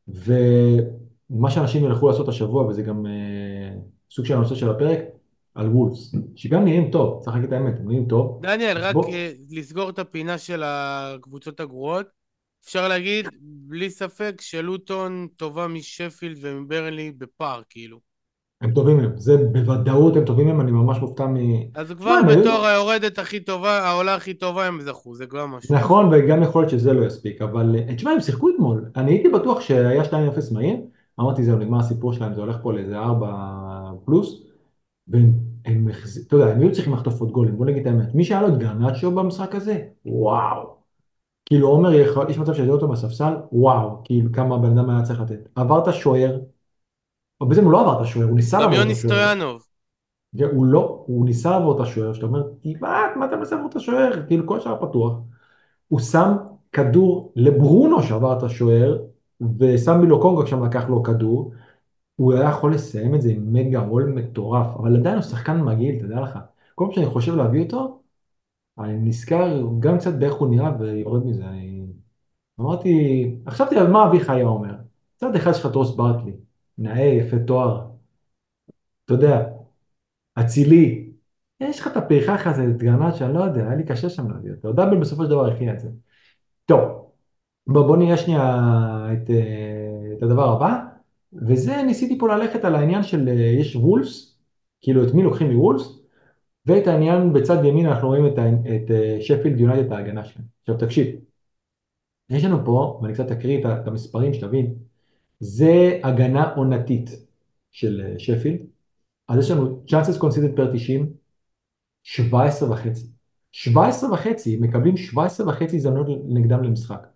ומה שאנשים ילכו לעשות השבוע, וזה גם אה, סוג של הנושא של הפרק, על וולפס, שגם נראים טוב, צריך להגיד את האמת, הם נראים טוב, דניאל, אז רק בוא, אה, לסגור את הפינה של הקבוצות הגרועות. אפשר להגיד, בלי ספק, שלוטון טובה משפילד ומברנלי בפער, כאילו. הם טובים הם, זה בוודאות הם טובים הם, אני ממש מופתע מ... אז תשמע, כבר הם בתור היו, היורדת הכי טובה, העולה הכי טובה הם זכו, זה גם משהו. נכון, וגם יכול להיות שזה לא יספיק, אבל אה, תשמע, הם שיחקו אתמול, אני הייתי בטוח שהיה שתיים אפס מהיר, אמרתי, זהו, נגמר הסיפור שלהם, זה הולך פה לאיזה ארבע פלוס, והם, הם, החז- אתה יודע, הם היו צריכים לחטוף עוד גולים, בוא נגיד את האמת. מי שהיה לו את גרנצ'ו במשחק הזה, וואו. כאילו עומר, יכול- יש מצב שידעו אותו בספסל, וואו, כאילו כמה הבן אדם היה צריך לתת. עבר את השוער, או בעצם הוא לא עבר את השוער, הוא ניסה גם לעבור את יוני השוער. סטויאנוב. הוא לא, הוא ניסה לעבור את השוער, שאתה אומר, תבעט, מה אתה מנסה לעבור את השוער? כאילו כל השאר פתוח. הוא שם כדור לברונו שעבר את השוער, ושם מילו קונגו שם לקח לו כדור, הוא היה יכול לסיים את זה עם מגה הול מטורף, אבל עדיין הוא שחקן מגעיל, תדע לך. כל פעם שאני חושב להביא אותו, אני נזכר גם קצת באיך הוא נראה ויורד מזה. אני אמרתי, חשבתי על מה אביחי היה אומר. צד אחד יש לך את רוס ברקלי, נאה, יפה תואר, אתה יודע, אצילי. יש לך את הפרחח הזה, את גרנט, שאני לא יודע, היה לי קשה שם להביא אותו. דאבל בסופו של דבר הכריע את זה. טוב, בוא, בוא נראה שנייה את, אה, את הדבר הבא, וזה ניסיתי פה ללכת על העניין של, אה, יש וולפס, כאילו את מי לוקחים מוולפס, ואת העניין בצד ימין אנחנו רואים את, ה- את אה, שפילד יונייטד, ההגנה שלהם. עכשיו תקשיב, יש לנו פה, ואני קצת אקריא את ה- את המספרים שתבין, זה הגנה עונתית של אה, שפילד, אז יש לנו chances conceded per תשעים, שבע עשרה וחצי. שבע עשרה וחצי, מקבלים שבע עשרה וחצי הזדמנות נגדם למשחק.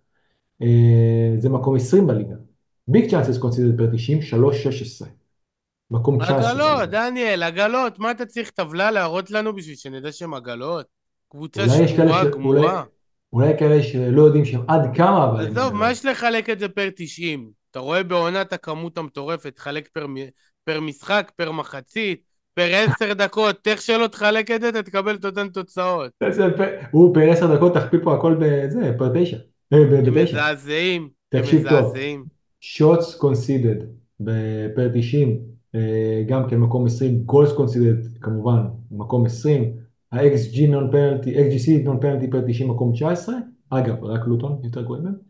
אה, זה מקום עשרים בליגה. ביג צ'אנסס קונסידרד פר תשעים, שלוש שש עשרה. מקום תשע עשרה עגלות, בליגה. דניאל, עגלות. מה אתה צריך טבלה להראות לנו בשביל שנדע שהם עגלות? קבוצה אולי יש כאלה ש... שבורה, אולי... גמורה. אולי כאלה שלא יודעים שהם עד כמה, אבל הם עזוב, מה אגדות. יש לחלק את זה פר תשעים? אתה רואה בעונת הכמות המטורפת, תחלק פר, מ- פר משחק, פר מחצית, פר עשר דקות, איך שלא תחלק את זה, אתה תקבל את אותן תוצאות. זה פ- הוא פר עשר דקות, תכפיל פה הכל בזה, פר תשע, אה, ב- הם בתשע. מזעזעים, הם תקשיב טוב, מזעזעים. shots conceded בפר תשעים, אה, גם כן מקום עשרים, goals conceded כמובן מקום עשרים, ה-אקס ג'י non penalty, אקס ג'י סי non penalty פר תשעים מקום תשע עשרה, אגב, רק לוטון יותר גרועים מהם,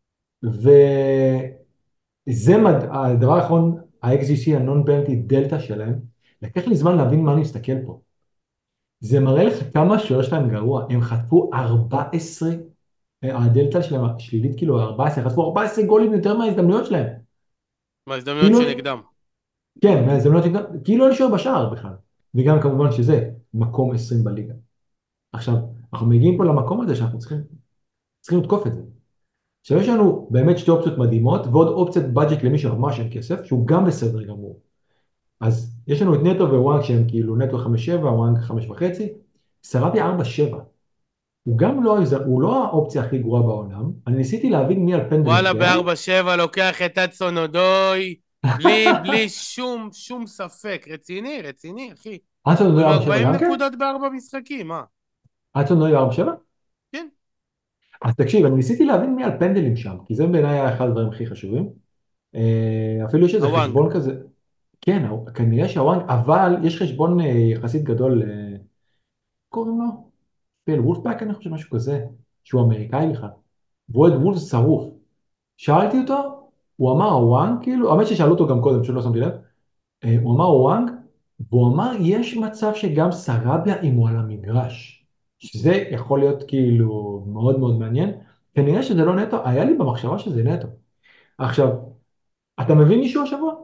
וזה מד... הדבר האחרון, ה-אקס ג'י סי ה-non penalty דלתא שלהם, לקח לי זמן להבין מה אני מסתכל פה. זה מראה לך כמה השוער שלהם גרוע, הם חטפו ארבע עשרה, הדלתא שלהם שלילית כאילו ארבע עשרה, חטפו ארבע עשרה גולים יותר מההזדמנויות שלהם. מההזדמנויות כאילו, שנגדם. כן. כן, מההזדמנויות, כאילו אין שוער בשער בכלל. וגם כמובן שזה מקום עשרים בליגה. עכשיו, אנחנו מגיעים פה למקום הזה שאנחנו צריכים, צריכים לתקוף את זה. עכשיו יש לנו באמת שתי אופציות מדהימות, ועוד אופציית בדג'ט למי שממש אין כסף, שהוא גם בסדר גמור. אז יש לנו את נטו ווואנג שהם כאילו נטו חמש שבע, וואנג חמש וחצי, סרבי ארבע שבע. הוא גם לא, הוא לא האופציה הכי גרועה בעולם. אני ניסיתי להבין מי על פנדלים וואלה, ריאל. ב-ארבע שבע לוקח את אדסון אודוי, בלי, בלי שום, שום ספק. רציני, רציני, אחי. אנסון הוא נוי עם ארבע שבע ארבעים גם כן? נקודות בארבע משחקים, מה? אנסון נוי ארבע שבע? כן. אז תקשיב, אני ניסיתי להבין מי על פנדלים שם, כי זה בעיניי היה אחד הדברים הכי חשובים. אה, אפילו יש איזה הוואנג. חשבון כזה, כן, כנראה שהוואנג, אבל יש חשבון אה, יחסית גדול, אה, קוראים לו? פיל וולפבק, אני חושב משהו כזה, שהוא אמריקאי בכלל. והוא אוהד וולף שרוף. שאלתי אותו, הוא אמר וואנג, כאילו, האמת ששאלו אותו גם קודם, פשוט לא שמתי לב. אה, הוא אמר וואנג, והוא אמר יש מצב שגם סרביה אם הוא על המגרש. שזה יכול להיות כאילו מאוד מאוד מעניין. כנראה שזה לא נטו, היה לי במחשבה שזה נטו. עכשיו, אתה מבין מישהו השבוע?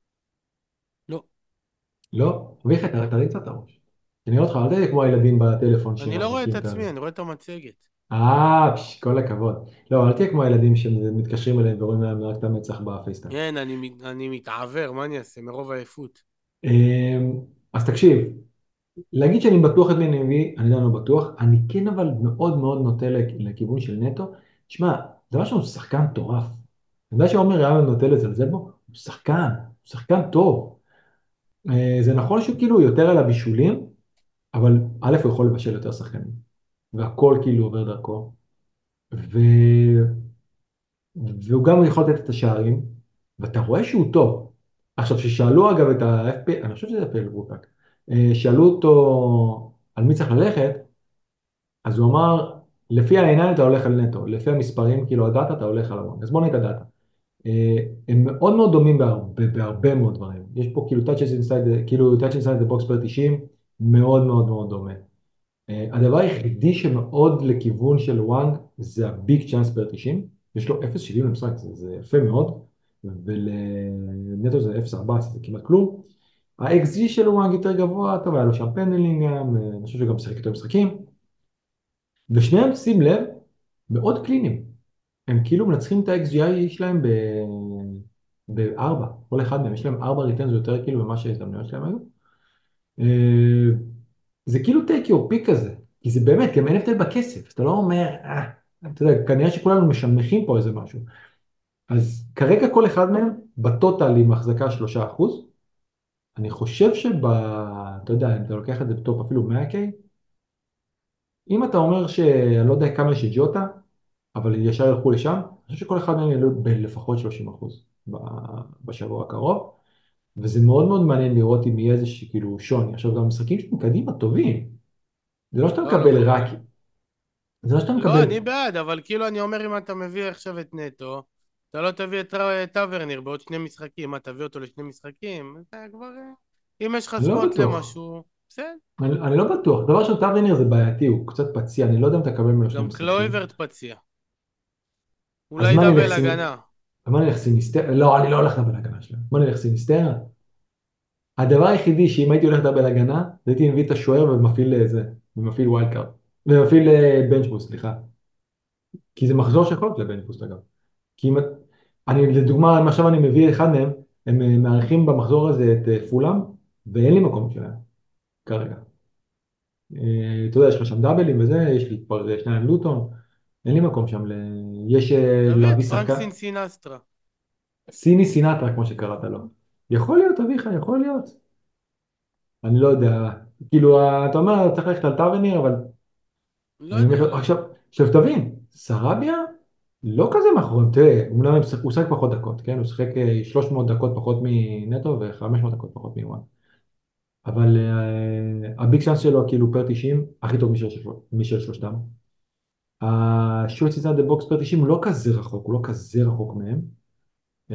לא. לא? אביחי, אתה תרים קצת את הראש. אני רואה אותך, אל תהיה כמו הילדים בטלפון אני לא רואה את שמחזיקים את ה... עצמי, אני רואה את המצגת. אה, פש, כל הכבוד. לא, אל תהיה כמו הילדים שמתקשרים אליהם ורואים להם רק את המצח בפייסטיים. כן, אני, מת- אני מתעוור, מה אני אעשה? מרוב עייפות. אמ, אז תקשיב, להגיד שאני בטוח את מי אני מביא, אני עדיין לא בטוח. אני כן אבל מאוד מאוד נוטה לכ- לכיוון של נטו. תשמע, דבר ראשון הוא שחקן מטורף. אתה יודע שעומר היה נוטה לזלזל בו? הוא שחקן, הוא שחקן טוב. אה, זה נכון שהוא כאילו יותר על הבישולים, אבל א' הוא יכול לבשל יותר שחקנים. והכל כאילו עובר דרכו. ו... והוא גם יכול לתת את השערים, ואתה רואה שהוא טוב. עכשיו, כששאלו אגב את ה-אף פי, אני חושב שזה אפל רופק, אה, שאלו אותו על מי צריך ללכת, אז הוא אמר, לפי העיניים אתה הולך על נטו, לפי המספרים, כאילו הדאטה אתה הולך על המון. אז בוא נראה את הדאטה. אה, הם מאוד מאוד דומים בהרבה, בהרבה מאוד דברים. יש פה כאילו touches inside, כאילו touches inside the box per תשעים, מאוד מאוד מאוד דומה. אה, הדבר היחידי שמאוד לכיוון של וואנג זה הביג צ'אנס פר תשעים, יש לו אפס נקודה שבעים למשחק, זה, זה יפה מאוד, ולנטו זה אפס נקודה ארבע עשרה, זה כמעט כלום. ה-אקס ג'י של וואנג יותר גבוה, טוב, היה לו שם פנדלינג גם, אה, אני חושב שהוא גם משחק יותר משחקים, ושניהם, שים לב, מאוד קליניים. הם כאילו מנצחים את ה-אקס ג'י איי שלהם ב... בארבע, כל אחד מהם, יש להם ארבע ריטרנס יותר כאילו ממה שההזדמנויות שלהם היו. אה, זה כאילו take your pick כזה, כי זה באמת, גם אין הבדל בכסף, אתה לא אומר, אה, אתה יודע, כנראה שכולנו משמחים פה איזה משהו. אז כרגע כל אחד מהם בטוטל עם החזקה שלושה אחוז, אני חושב שב... אתה יודע, אם אתה לוקח את זה בטופ אפילו מאה קיי, אם אתה אומר שאני לא יודע כמה יש את ג'וטה, אבל ישר ילכו לשם, אני חושב שכל אחד מהם יעלו בלפחות שלושים אחוז בשבוע הקרוב, וזה מאוד מאוד מעניין לראות אם יהיה איזה כאילו שוני. עכשיו גם משחקים שלהם קדימה טובים, זה לא שאתה לא, מקבל נכון. רק, זה לא שאתה לא, מקבל, אני בעד, אבל כאילו אני אומר אם אתה מביא עכשיו את נטו, אתה לא תביא את טר- טוורניר בעוד שני משחקים, מה תביא אותו לשני משחקים? אתה כבר... אה, אם יש לך אני לא ספוט בטוח, למשהו, בסדר. אני, אני לא בטוח, דבר ראשון טאוונר זה בעייתי, הוא קצת פציע, אני לא יודע אם אתה תקבל ממנו שני גם משחקים, קלויברט פציע. אז אולי מה נלך דאבל שים, הגנה. מה נלך סיניסטרה, לא, אני לא הולך לדבר הגנה שלהם, מה נלך סיניסטרה? הדבר היחידי שאם הייתי הולך לדבר הגנה, זה הייתי מביא את השוער ומפעיל אה, זה, ומפעיל ווילד קארד, ומפעיל בנצ'בוס, סליחה, כי זה מחזור שיכול להיות לבנצ'בוס אגב, כי אם, אני לדוגמה, אם עכשיו אני מביא אחד מהם, הם אה, מארחים במחזור הזה את אה, פולאם, ואין לי מקום שלהם כרגע. אה, אתה יודע, יש לך שם דאבלים וזה, יש לי כבר שניים לוטון, אין לי מקום שם, ל... יש אה, תביא את להביא פרנק שחקן, סינסטרה. סיני סינטרה כמו שקראת לו. יכול להיות, אביחי, יכול להיות. אני לא יודע, כאילו, אתה אומר, צריך ללכת על טאווניר, אבל לא אני אומר לך, יודע, לא יודע. עכשיו, עכשיו תבין, סרביה לא כזה מאחוריהם, תראה, אומנם הם שיחק- הוא שיחק פחות דקות, כן? הוא שיחק אה, שלוש מאות דקות פחות מנטו ו-חמש מאות דקות פחות מוואן. אבל uh, הביג צ'אנס שלו כאילו פר תשעים, הכי טוב משל, של- משל שלושתם. השוט אינסייד דה בוקס פר תשעים הוא לא כזה רחוק, הוא לא כזה רחוק מהם. אה,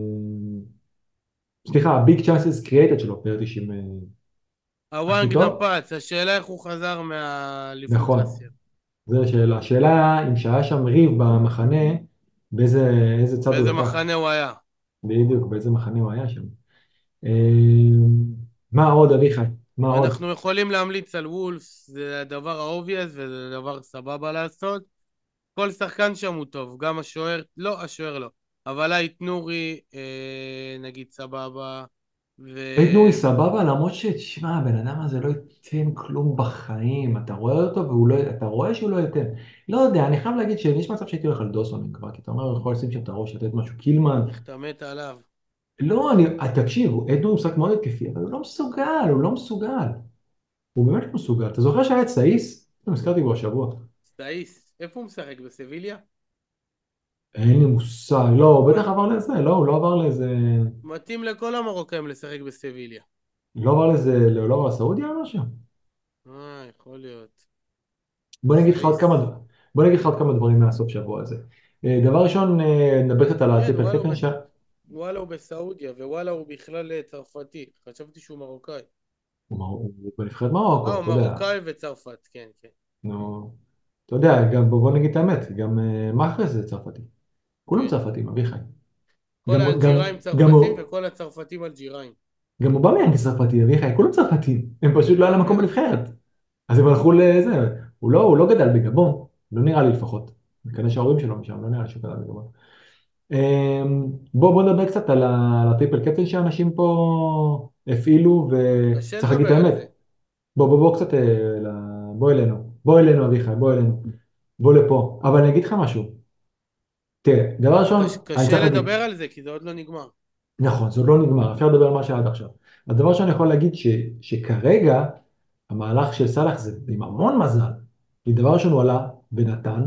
סליחה, הביג צ'אנסס קריאייטד שלו פר תשעים, אה, הוואן הכי טוב. גנפץ, השאלה איך הוא חזר מהאליפות נכון, אסיה. זו השאלה. השאלה אם שהיה שם ריב במחנה, באיזה איזה צד הוא באיזה לקח. מחנה הוא היה. בדיוק, באיזה מחנה הוא היה שם. אה, מה עוד, אביחי? מה עוד? אנחנו יכולים להמליץ על וולפס, זה הדבר האובייס וזה דבר סבבה לעשות. כל שחקן שם הוא טוב, גם השוער, לא, השוער לא. אבל היית נורי, אה, נגיד סבבה, ו... עיד נורי סבבה, למרות שתשמע, הבן אדם הזה לא ייתן כלום בחיים. אתה רואה אותו והוא לא, אתה רואה שהוא לא ייתן. לא יודע, אני חייב להגיד שיש מצב שהייתי הולך על דוסון כבר, כי אתה אומר, הוא יכול לשים שם את הראש, לתת משהו, קילמן. איך אתה מת עליו. לא, אני, תקשיב, עיד נורי הוא משחק מאוד התקפי, אבל הוא לא מסוגל, הוא לא מסוגל. הוא באמת לא מסוגל. אתה זוכר שהיה את סאיס? אני הזכרתי בו השבוע. סטאיס, איפה הוא משחק? בסביליה? אין לי מושג. לא, הוא בטח עבר לזה, לא, הוא לא עבר לאיזה... מתאים לכל המרוקאים לשחק בסביליה. לא עבר לאיזה... לא עבר לסעודיה או משהו? אה, יכול להיות. בוא נגיד לך עוד כמה, סטאיס. דבר- בוא נגיד לך עוד כמה דברים מהסוף שבוע הזה. אה, דבר ראשון, אה, נדבר קצת על כן, הטריפל וואלה הוא, קפטן. בס... וואלה הוא בסעודיה, ווואלה הוא בכלל אה, צרפתי. חשבתי שהוא מרוקאי. הוא מר- הוא בנבחרת אה, מרוקו, הוא אתה יודע. מרוקאי וצרפת, כן, כן. נו, אתה יודע, גם בוא בוא נגיד את האמת, גם אה, מאחרז זה צרפתי. כולם כן. צרפתים, אביחי. כל גם, גם, האלג'יראים גם, צרפתים הוא- וכל הצרפתים אלג'יראים. גם אובמיאנג צרפתי, אביחי, כולם צרפתים. הם פשוט לא היה להם מקום אובמיה. בנבחרת. אז הם הלכו לזה. הוא לא, הוא לא גדל בגבון, לא נראה לי לפחות. כנראה שההורים שלו משם, לא נראה לי שהוא גדל בגבון. אמ, בוא, בוא נדבר קצת על ה- על הטריפל קפטן שאנשים פה הפעילו, קשה וצריך להגיד את לדבר על האמת. זה. בוא, בוא, בוא קצת, אה, ל- בוא אלינו. בוא אלינו, אביחי, בוא אלינו. בוא לפה. אבל אני אגיד לך משהו. תראה, דבר קש, ראשון, אני קשה צריך להגיד, לדבר על זה כי זה עוד לא נגמר. נכון, זה עוד לא נגמר, אפשר לדבר על מה שהיה עד עכשיו. הדבר שאני יכול להגיד ש, שכרגע המהלך של סאלח זה עם המון מזל. כי דבר ראשון הוא עלה ונתן,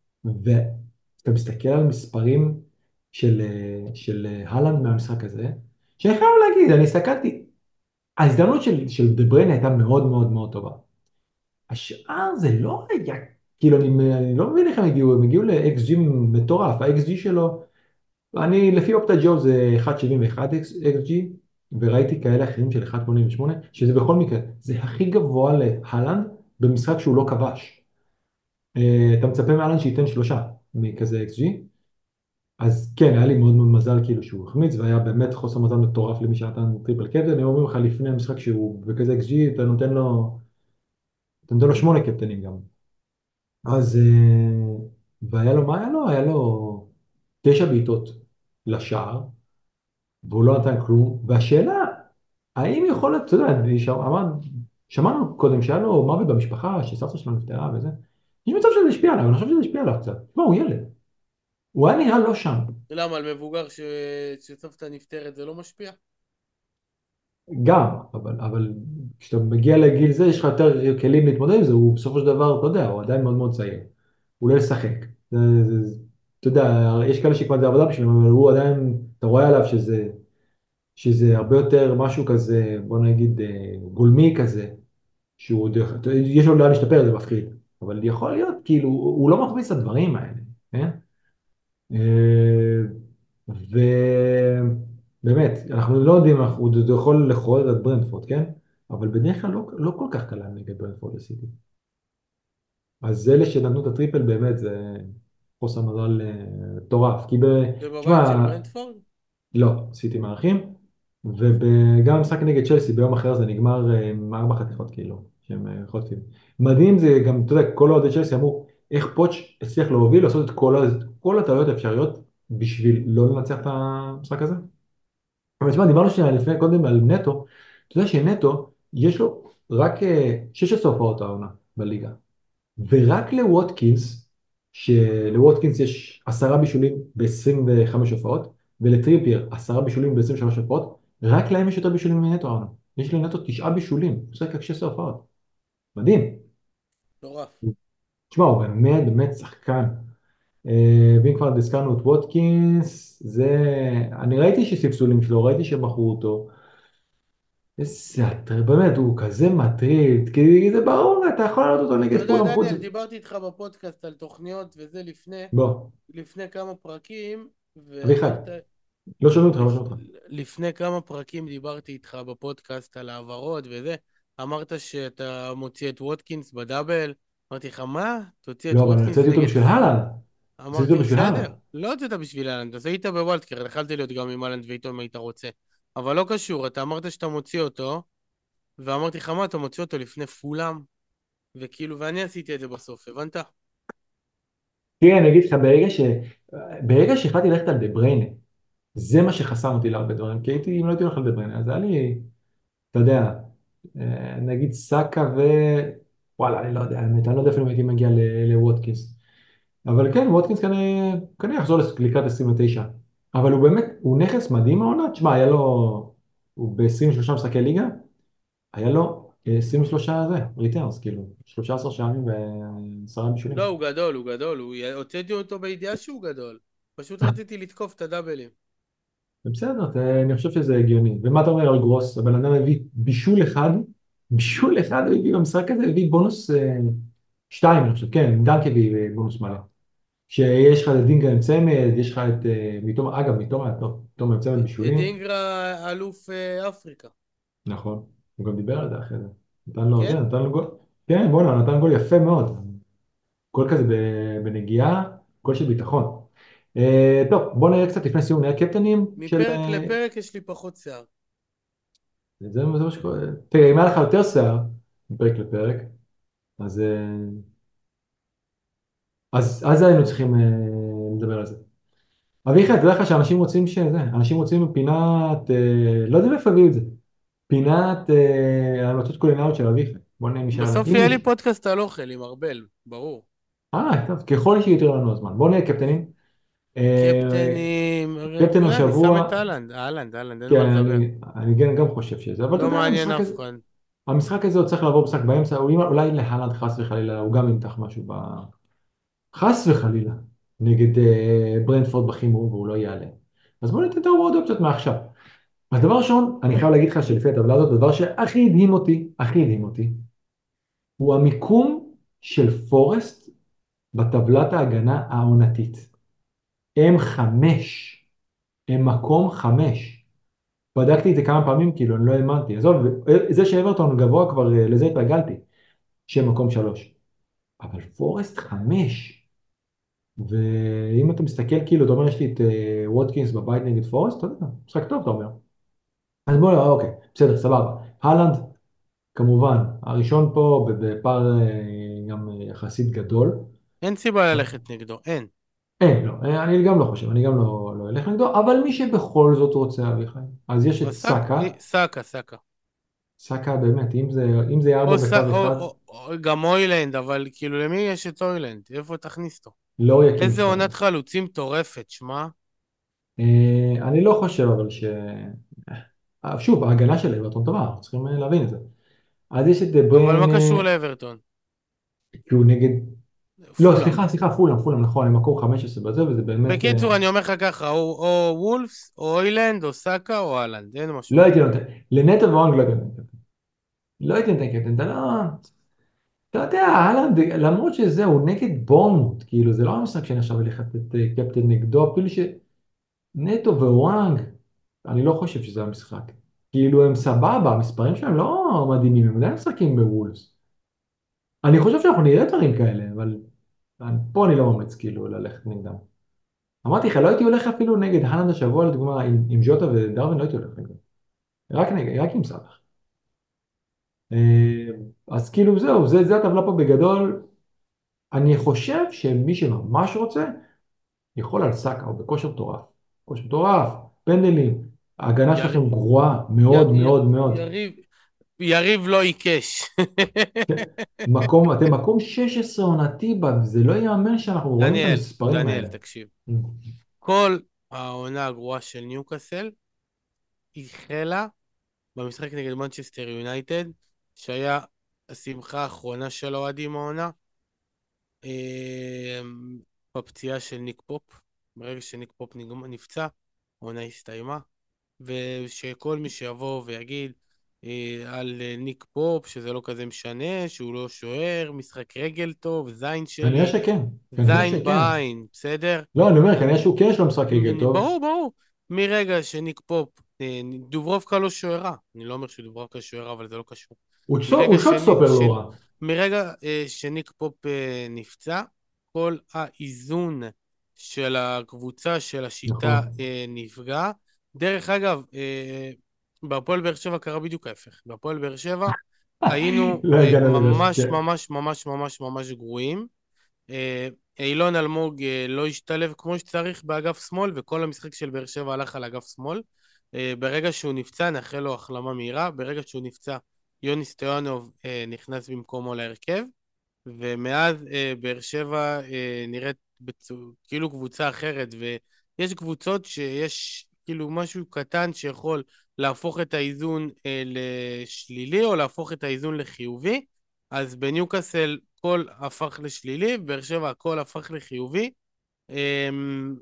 ואתה מסתכל על מספרים של, אה, של אה, הלנד מהמשחק הזה, שאני חייב להגיד, אני הסתכלתי, ההזדמנות של, של דה בריינה הייתה מאוד מאוד מאוד טובה. השאר זה לא היה, כאילו אני, אני לא מבין איך הם הגיעו, הם הגיעו ל-אקס ג'י מטורף, ה-אקס ג'י שלו, אני לפי אופטה ג'ו זה אחת נקודה שבעים ואחת אקס ג'י, וראיתי כאלה אחרים של אחת נקודה שמונים ושמונה, שזה בכל מקרה, זה הכי גבוה להלנד במשחק שהוא לא כבש. אה, אתה מצפה מאלן שייתן שלושה מכזה אקס ג'י, אז כן, היה לי מאוד מאוד מזל כאילו שהוא החמיץ, והיה באמת חוסר מזל מטורף למי שנתן טריפל קפטן, הם אומרים לך לפני המשחק שהוא בכזה אקס ג'י, אתה נותן לו, אתה נותן לו שמונה קפטנים גם. אז, אה, והיה לו, מה היה לו? היה לו תשע בעיטות לשער, והוא לא נתן כלום, והשאלה, האם יכול להיות, אתה יודע, אני ש- אמר, שמענו קודם שהיה לו מוות במשפחה, שסבתא שלו נפטרה וזה, יש מצב שזה השפיע עליו, אני חושב שזה השפיע עליו קצת. תשמע, הוא ילד, הוא היה נראה לא שם. למה, על מבוגר ש... שסבתא נפטרת זה לא משפיע? גם, אבל, אבל כשאתה מגיע לגיל זה, יש לך יותר כלים להתמודד עם זה, הוא בסופו של דבר, אתה יודע, הוא עדיין מאוד מאוד צעיר. הוא לא ישחק. זה, זה, זה, אתה יודע, יש כאלה שכבר זה עבודה בשבילם, אבל הוא עדיין, אתה רואה עליו שזה, שזה הרבה יותר משהו כזה, בוא נגיד, אה, גולמי כזה, שהוא עוד, יכול- יש לו לאן להשתפר, זה מפחיד. אבל יכול להיות, כאילו, הוא הוא לא מכניס את הדברים האלה, כן? אה, ובאמת, אנחנו לא יודעים, אנחנו עוד יכול לחולל את ברנדפורד, כן? אבל בדרך כלל לא, לא כל כך קל להם נגד ברנדפורד לסיטי. אז אלה שנתנו את הטריפל באמת זה חוסר מזל אה, מטורף. כי ב... זה בבית של תשמע, ברנדפורד? לא, סיטי מארחים, וגם המשחק נגד צ'לסי ביום אחר זה נגמר אה, עם ארבע חתיכות כאילו, שהם אה, חוטפים. מדהים זה גם, אתה יודע, כל אוהדי צ'לסי אמרו, איך פוטש הצליח להוביל, לעשות את כל, ה- כל הטעויות האפשריות בשביל לא לנצח את המשחק הזה. אבל תשמע, דיברנו שנייה לפני קודם על נטו, אתה יודע שנטו, יש לו רק אה, שש עשרה הופעות העונה בליגה, ורק לווטקינס, שלווטקינס יש עשרה בישולים ב-עשרים וחמש הופעות, ולטריפייר עשרה בישולים ב-עשרים ושלוש הופעות, רק להם יש יותר בישולים מנטו, ארנו. יש לנטו תשעה בישולים, הוא משחק רק שש עשרה הופעות. מדהים. מטורף. תשמע, הוא באמת באמת שחקן. אה, ואם כבר הזכרנו את ווטקינס, זה... אני ראיתי שספסולים שלו, ראיתי שבחרו אותו. איזה הטר... באמת, הוא כזה מטריד, כי זה ברור, אתה יכול לעלות אותו אתה נגד יודע, פולאם חוץ... דניאל, דיברתי איתך בפודקאסט על תוכניות וזה לפני, בוא, לפני כמה פרקים, אביחי, ואמרת, לא שומעים אותך, לא לפ... שומעים אותך. לפני כמה פרקים דיברתי איתך בפודקאסט על העברות וזה, אמרת שאתה מוציא את ווטקינס בדאבל, אמרתי לך, מה? תוציא את לא, אבל אני ווטקינס הוצאתי אותו נגד... בשביל הלאה. הוצאתי אמרתי, אותו בשביל הלאה. בסדר, לא הוצאת בשביל אהלנד, אז היית בוולדקר, יכלתי להיות גם עם אהלנד ואיתו אם היית רוצה. אבל לא קשור, אתה אמרת שאתה מוציא אותו, ואמרתי לך, מה, אתה מוציא אותו לפני פולאם? וכאילו, ואני עשיתי את זה בסוף, הבנת? תראה, אני אגיד לך, ברגע ש... ברגע שהחלטתי ללכת על דה בריינה, זה מה שחסם אותי להרבה דברים, כי הייתי, אם לא הייתי הולך על דה בריינה, אז היה לי, אתה יודע, אה, נגיד סאקה ו... וואלה, אני לא יודע, האמת, אני לא יודע אפילו אם הייתי מגיע ל- לווטקינס. אבל כן, ווטקינס כנראה, כנראה יחזור לקראת עשרים ותשע. אבל הוא באמת, הוא נכס מדהים מהעונה. תשמע, היה לו, הוא ב-עשרים ושלושה משחקי ליגה, היה לו עשרים ושלושה זה, ריטרנס, כאילו, שלושה עשר שערים ועשרה לא, בישולים. הוא גדול, הוא גדול, הוא... הוצאתי אותו בידיעה שהוא גדול. פשוט רציתי לתקוף את הדאבלים. זה בסדר, זה- אני חושב שזה הגיוני. ומה אתה אומר על גרוס? הבן אדם הביא בישול אחד, בישול אחד הוא הביא במשחק הזה, הביא בונוס אה, שתיים, אני חושב, כן, דנק הביא אה, בונוס מלא. שיש לך את דינגה עם צמד, יש לך את אה, מתום, אגב, מתום היה טוב, מתום עם צמד בישולים. דינגרה אלוף אה, אפריקה. נכון, הוא גם דיבר על זה אחרי זה. נתן לו, זה, כן? נתן לו גול. כן, בוא'נה, נתן גול יפה מאוד. גול כזה ב- בנגיעה, גול של ביטחון. אה, טוב, בוא נראה קצת לפני סיום, נראה קפטנים של... מפרק אה, לפרק יש לי פחות שיער. זה, זה מה שקורה. תראה, אם היה לך יותר שיער, מפרק לפרק, אז, אה, אז, אז היינו צריכים אה, לדבר על זה. אביחי, תדע לך שאנשים רוצים שזה, אנשים רוצים פינת, אה, לא יודע מאיפה הביאו את זה, פינת אה, המלצות קולינריות של אביחי. בוא נשאל עליו. בסוף אם יהיה יש... לי פודקאסט על אוכל עם ארבל, ברור. אה, טוב, ככל שיותר לנו הזמן. בוא נהיה קפטנים. אה, קפטנים, הרי אתה קפטן יודע, אני שם את השבוע, אהלנד, אהלנד, אהלנד, אין כן, מה לדבר. אני, אני גם, גם חושב שזה, אבל אתה לא יודע, מעניין המשחק אף הזה, אחד. המשחק הזה עוד צריך לעבור משחק באמצע, אולי, אולי להלנד חס וחלילה, הוא גם ימתח משהו ב... חס וחלילה, נגד אה, ברנדפורד בחימור, והוא לא יעלה. אז בוא ניתן את ההוראות אופציות מעכשיו. אז דבר ראשון, אני חייב להגיד לך שלפי הטבלה הזאת, הדבר שהכי הדהים אותי, הכי הדהים אותי, הוא המיקום של פורסט בטבלת ההגנה העונתית. הם חמש, הם מקום חמש. בדקתי את זה כמה פעמים, כאילו, אני לא האמנתי. עזוב, זה שאברטון גבוה כבר, אה, לזה התרגלתי, שהם מקום שלוש. אבל פורסט חמש. ואם אתה מסתכל, כאילו, אתה אומר, יש לי את אה, ווטקינס בבית נגד פורסט, אתה יודע, משחק טוב, אתה אומר. אז בוא, אה, אוקיי, בסדר, סבבה. הלנד, כמובן, הראשון פה בפער אה, גם אה, יחסית גדול. אין סיבה ללכת נגדו, אין. אין, לא, אה, אני גם לא חושב, אני גם לא, לא אלך נגדו, אבל מי שבכל זאת רוצה, אביחי, אז יש את אז סאק, סאקה, סאקה, סאקה. סאקה באמת, אם זה, אם זה יהיה או, ארבע ס... בקו או, אחד, או, או גם אוילנד, אבל כאילו למי יש את אוילנד? איפה תכניס אותו? לא יקים איזה שתיים. עונת חלוצים מטורפת, שמע. אה, אני לא חושב אבל ש... אה, שוב, ההגנה של אברטון טובה, אנחנו צריכים אה, להבין את זה. אז יש את דה אבל מה בריינה, קשור לאברטון? כי הוא נגד... לא, פולאם. סליחה, סליחה, פולאם, פולאם, נכון, הם מקום חמש עשרה בזה, וזה באמת... אה, בקיצור, אני אומר לך ככה, או, או וולפס, או אוילנד, או סאקה, או אהלנד, אין לא משהו הייתי אחר. נותן, לנטע וואנג לא הייתי נותן קפטן. לא הייתי נותן קפטן, אתה לא... אתה יודע, אהלן, למרות שזהו, נגד בורנמוט, כאילו, זה לא המשחק שאני עכשיו הולך לתת אה, קפטן נגדו, אפילו שנטו ווואנג, אני לא חושב שזה המשחק. כאילו, הם סבבה, המספרים שלהם לא מדהימים, הם עדיין משחקים בוולס. אני חושב שאנחנו נראה דברים כאלה, אבל פה אני לא ממליץ כאילו ללכת נגדם. אמרתי לך, לא הייתי הולך אפילו נגד הלנד השבוע, לדוגמה, עם, עם ז'וטה ודרווין, לא הייתי הולך נגדם. רק נגד, רק עם סאלח. אה, אז כאילו זהו, זה, זה הטבלה פה בגדול. אני חושב שמי שממש רוצה, יכול על סאקה, הוא בכושר מטורף. כושר מטורף, פנדלים, ההגנה יריב, שלכם גרועה י, מאוד י, מאוד מאוד. יריב, יריב לא עיקש. מקום, אתם מקום שש עשרה עונתי, זה לא ייאמן שאנחנו רואים את דניאל, המספרים דניאל, האלה. תקשיב. כל העונה הגרועה של ניוקאסל החלה במשחק נגד מנצ'סטר יונייטד, שהיה השמחה האחרונה של האוהדים העונה, אה, בפציעה של ניק פופ. ברגע שניק פופ נגמ- נפצע, העונה הסתיימה, ושכל מי שיבוא ויגיד אה, על אה, ניק פופ, שזה לא כזה משנה, שהוא לא שוער, משחק רגל טוב, זין כנראה שלי, שכן, כנראה זין שכן. בעין, בסדר? לא, אני אומר, כנראה שהוא כן יש לו משחק רגל מ- טוב. ברור, ברור. מרגע שניק פופ, אה, דוברובקה לא שוערה, אני לא אומר שדוברובקה שוערה, אבל זה לא קשור. הוא שו- הוא מרגע שני, שוטסטופר ש, לא רע. מרגע אה, שניק פופ אה, נפצע, כל האיזון של הקבוצה, של השיטה, נכון. אה, נפגע. דרך אגב, אה, בהפועל באר שבע קרה בדיוק ההפך. בהפועל באר שבע היינו לא אה, הגענו לבאר שבע, ממש כן. ממש ממש ממש ממש גרועים. אה, אילון אלמוג אה, לא השתלב כמו שצריך באגף שמאל, וכל המשחק של באר שבע הלך על אגף שמאל. אה, ברגע שהוא נפצע, נאחל לו החלמה מהירה. ברגע שהוא נפצע, יוני סטויאנוב אה, נכנס במקומו להרכב, ומאז אה, באר שבע אה, נראית בצו, כאילו קבוצה אחרת, ויש קבוצות שיש כאילו משהו קטן שיכול להפוך את האיזון אה, לשלילי, או להפוך את האיזון לחיובי. אז בניוקאסל הכל הפך לשלילי, בבאר שבע הכל הפך לחיובי. אמ,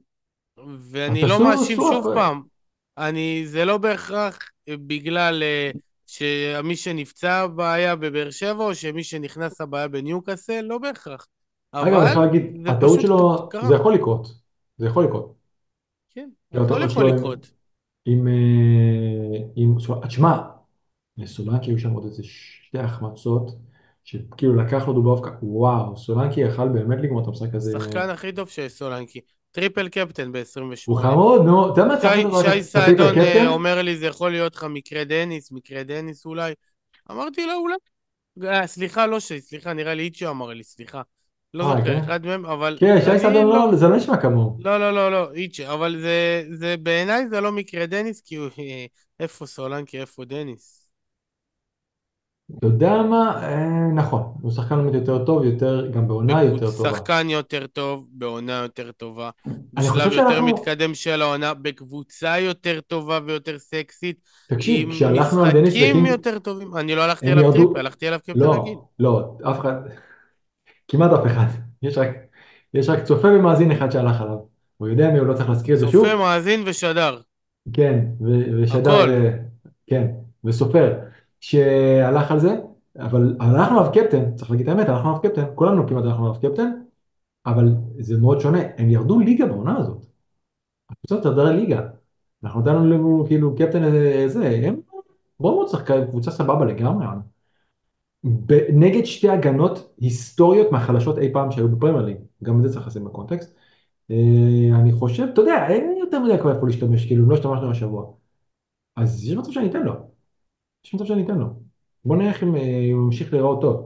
אז ואני לא תעשו מאשים סוואפ. שוב פעם, אני, זה לא בהכרח אה, בגלל אה, שמי שנפצע בעיה בבאר שבע, או שמי שנכנס הבעיה בניוקאסל, לא בהכרח. אגב, אני אבל חייב להגיד, זה הטעות פשוט ק- שלו, קרה. זה יכול לקרות. זה יכול לקרות. כן, כאילו, הכל הטעות יכול שלו עם... לקרות. עם, אה, עם... תשמע, לסולנקי היו שם עוד איזה שתי החמצות, שכאילו לקח לו דובובקה, וואו, סולנקי יכל באמת לגמור את המשחק הזה. השחקן הכי טוב של סולנקי. טריפל קפטן הוא ב-עשרים ושמונה. חמוד, נו, אתה יודע מה צריך שי, לעשות שי את הטריפל סעדון אה, קפטן? אומר לי, זה יכול להיות לך מקרה דניס, מקרה דניס אולי. אמרתי לו, אולי. אה, סליחה, לא שי, סליחה, נראה לי איצ'ו אמר לי, סליחה. לא אה, זוכר, כן? אחד מהם, אבל כן, שי אני סעדון לא. לא, זה לא נשמע כמוהו. לא, לא, לא, לא, איצ'ה, אבל זה, זה בעיניי זה לא מקרה דניס, כי הוא, אה, איפה סולנקי, איפה דניס? אתה יודע מה? אה, נכון, הוא שחקן באמת יותר טוב, יותר, גם בעונה בקבוצ... יותר טובה. שחקן יותר טוב, בעונה יותר טובה, אני חושב בשלב יותר שאנחנו, מתקדם של העונה, בקבוצה יותר טובה ויותר סקסית, תקשיב, עם כשהלכנו על דניס משחקים וקינג, יותר טובים. אני לא הלכתי הם עליו טריפל, ירדו, הלכתי עליו קפטן רגיל. לא, לא, אף אחד, כמעט אף אחד, יש רק, יש רק צופה ומאזין אחד שהלך עליו. הוא יודע מי, הוא לא צריך להזכיר את זה צופה, שוב. מאזין ושדר. כן, ו- ושדר, הכל. אה, כן, וסופר, שהלך על זה, אבל אבל הלכנו עליו קפטן, צריך להגיד את האמת, הלכנו עליו קפטן, כולנו כמעט הלכנו עליו קפטן, אבל זה מאוד שונה, הם ירדו ליגה בעונה הזאת, הקבוצה תרדה ליגה, אנחנו נתנו לנו כאילו קפטן אה, זה, הם מאוד שחקן, קבוצה סבבה לגמרי, ב- נגד שתי הגנות היסטוריות מהחלשות אי פעם שהיו בפרמייר ליג, גם את זה צריך לשים בקונטקסט. אה, אני חושב, אתה יודע, אין יותר מדי כבר איפה להשתמש, כאילו אם לא השתמשנו השבוע, אז יש מצב שאני אתן לו, יש מצב שאני אתן לו. בוא נראה איך אם, אה, הוא ממשיך להיראות טוב.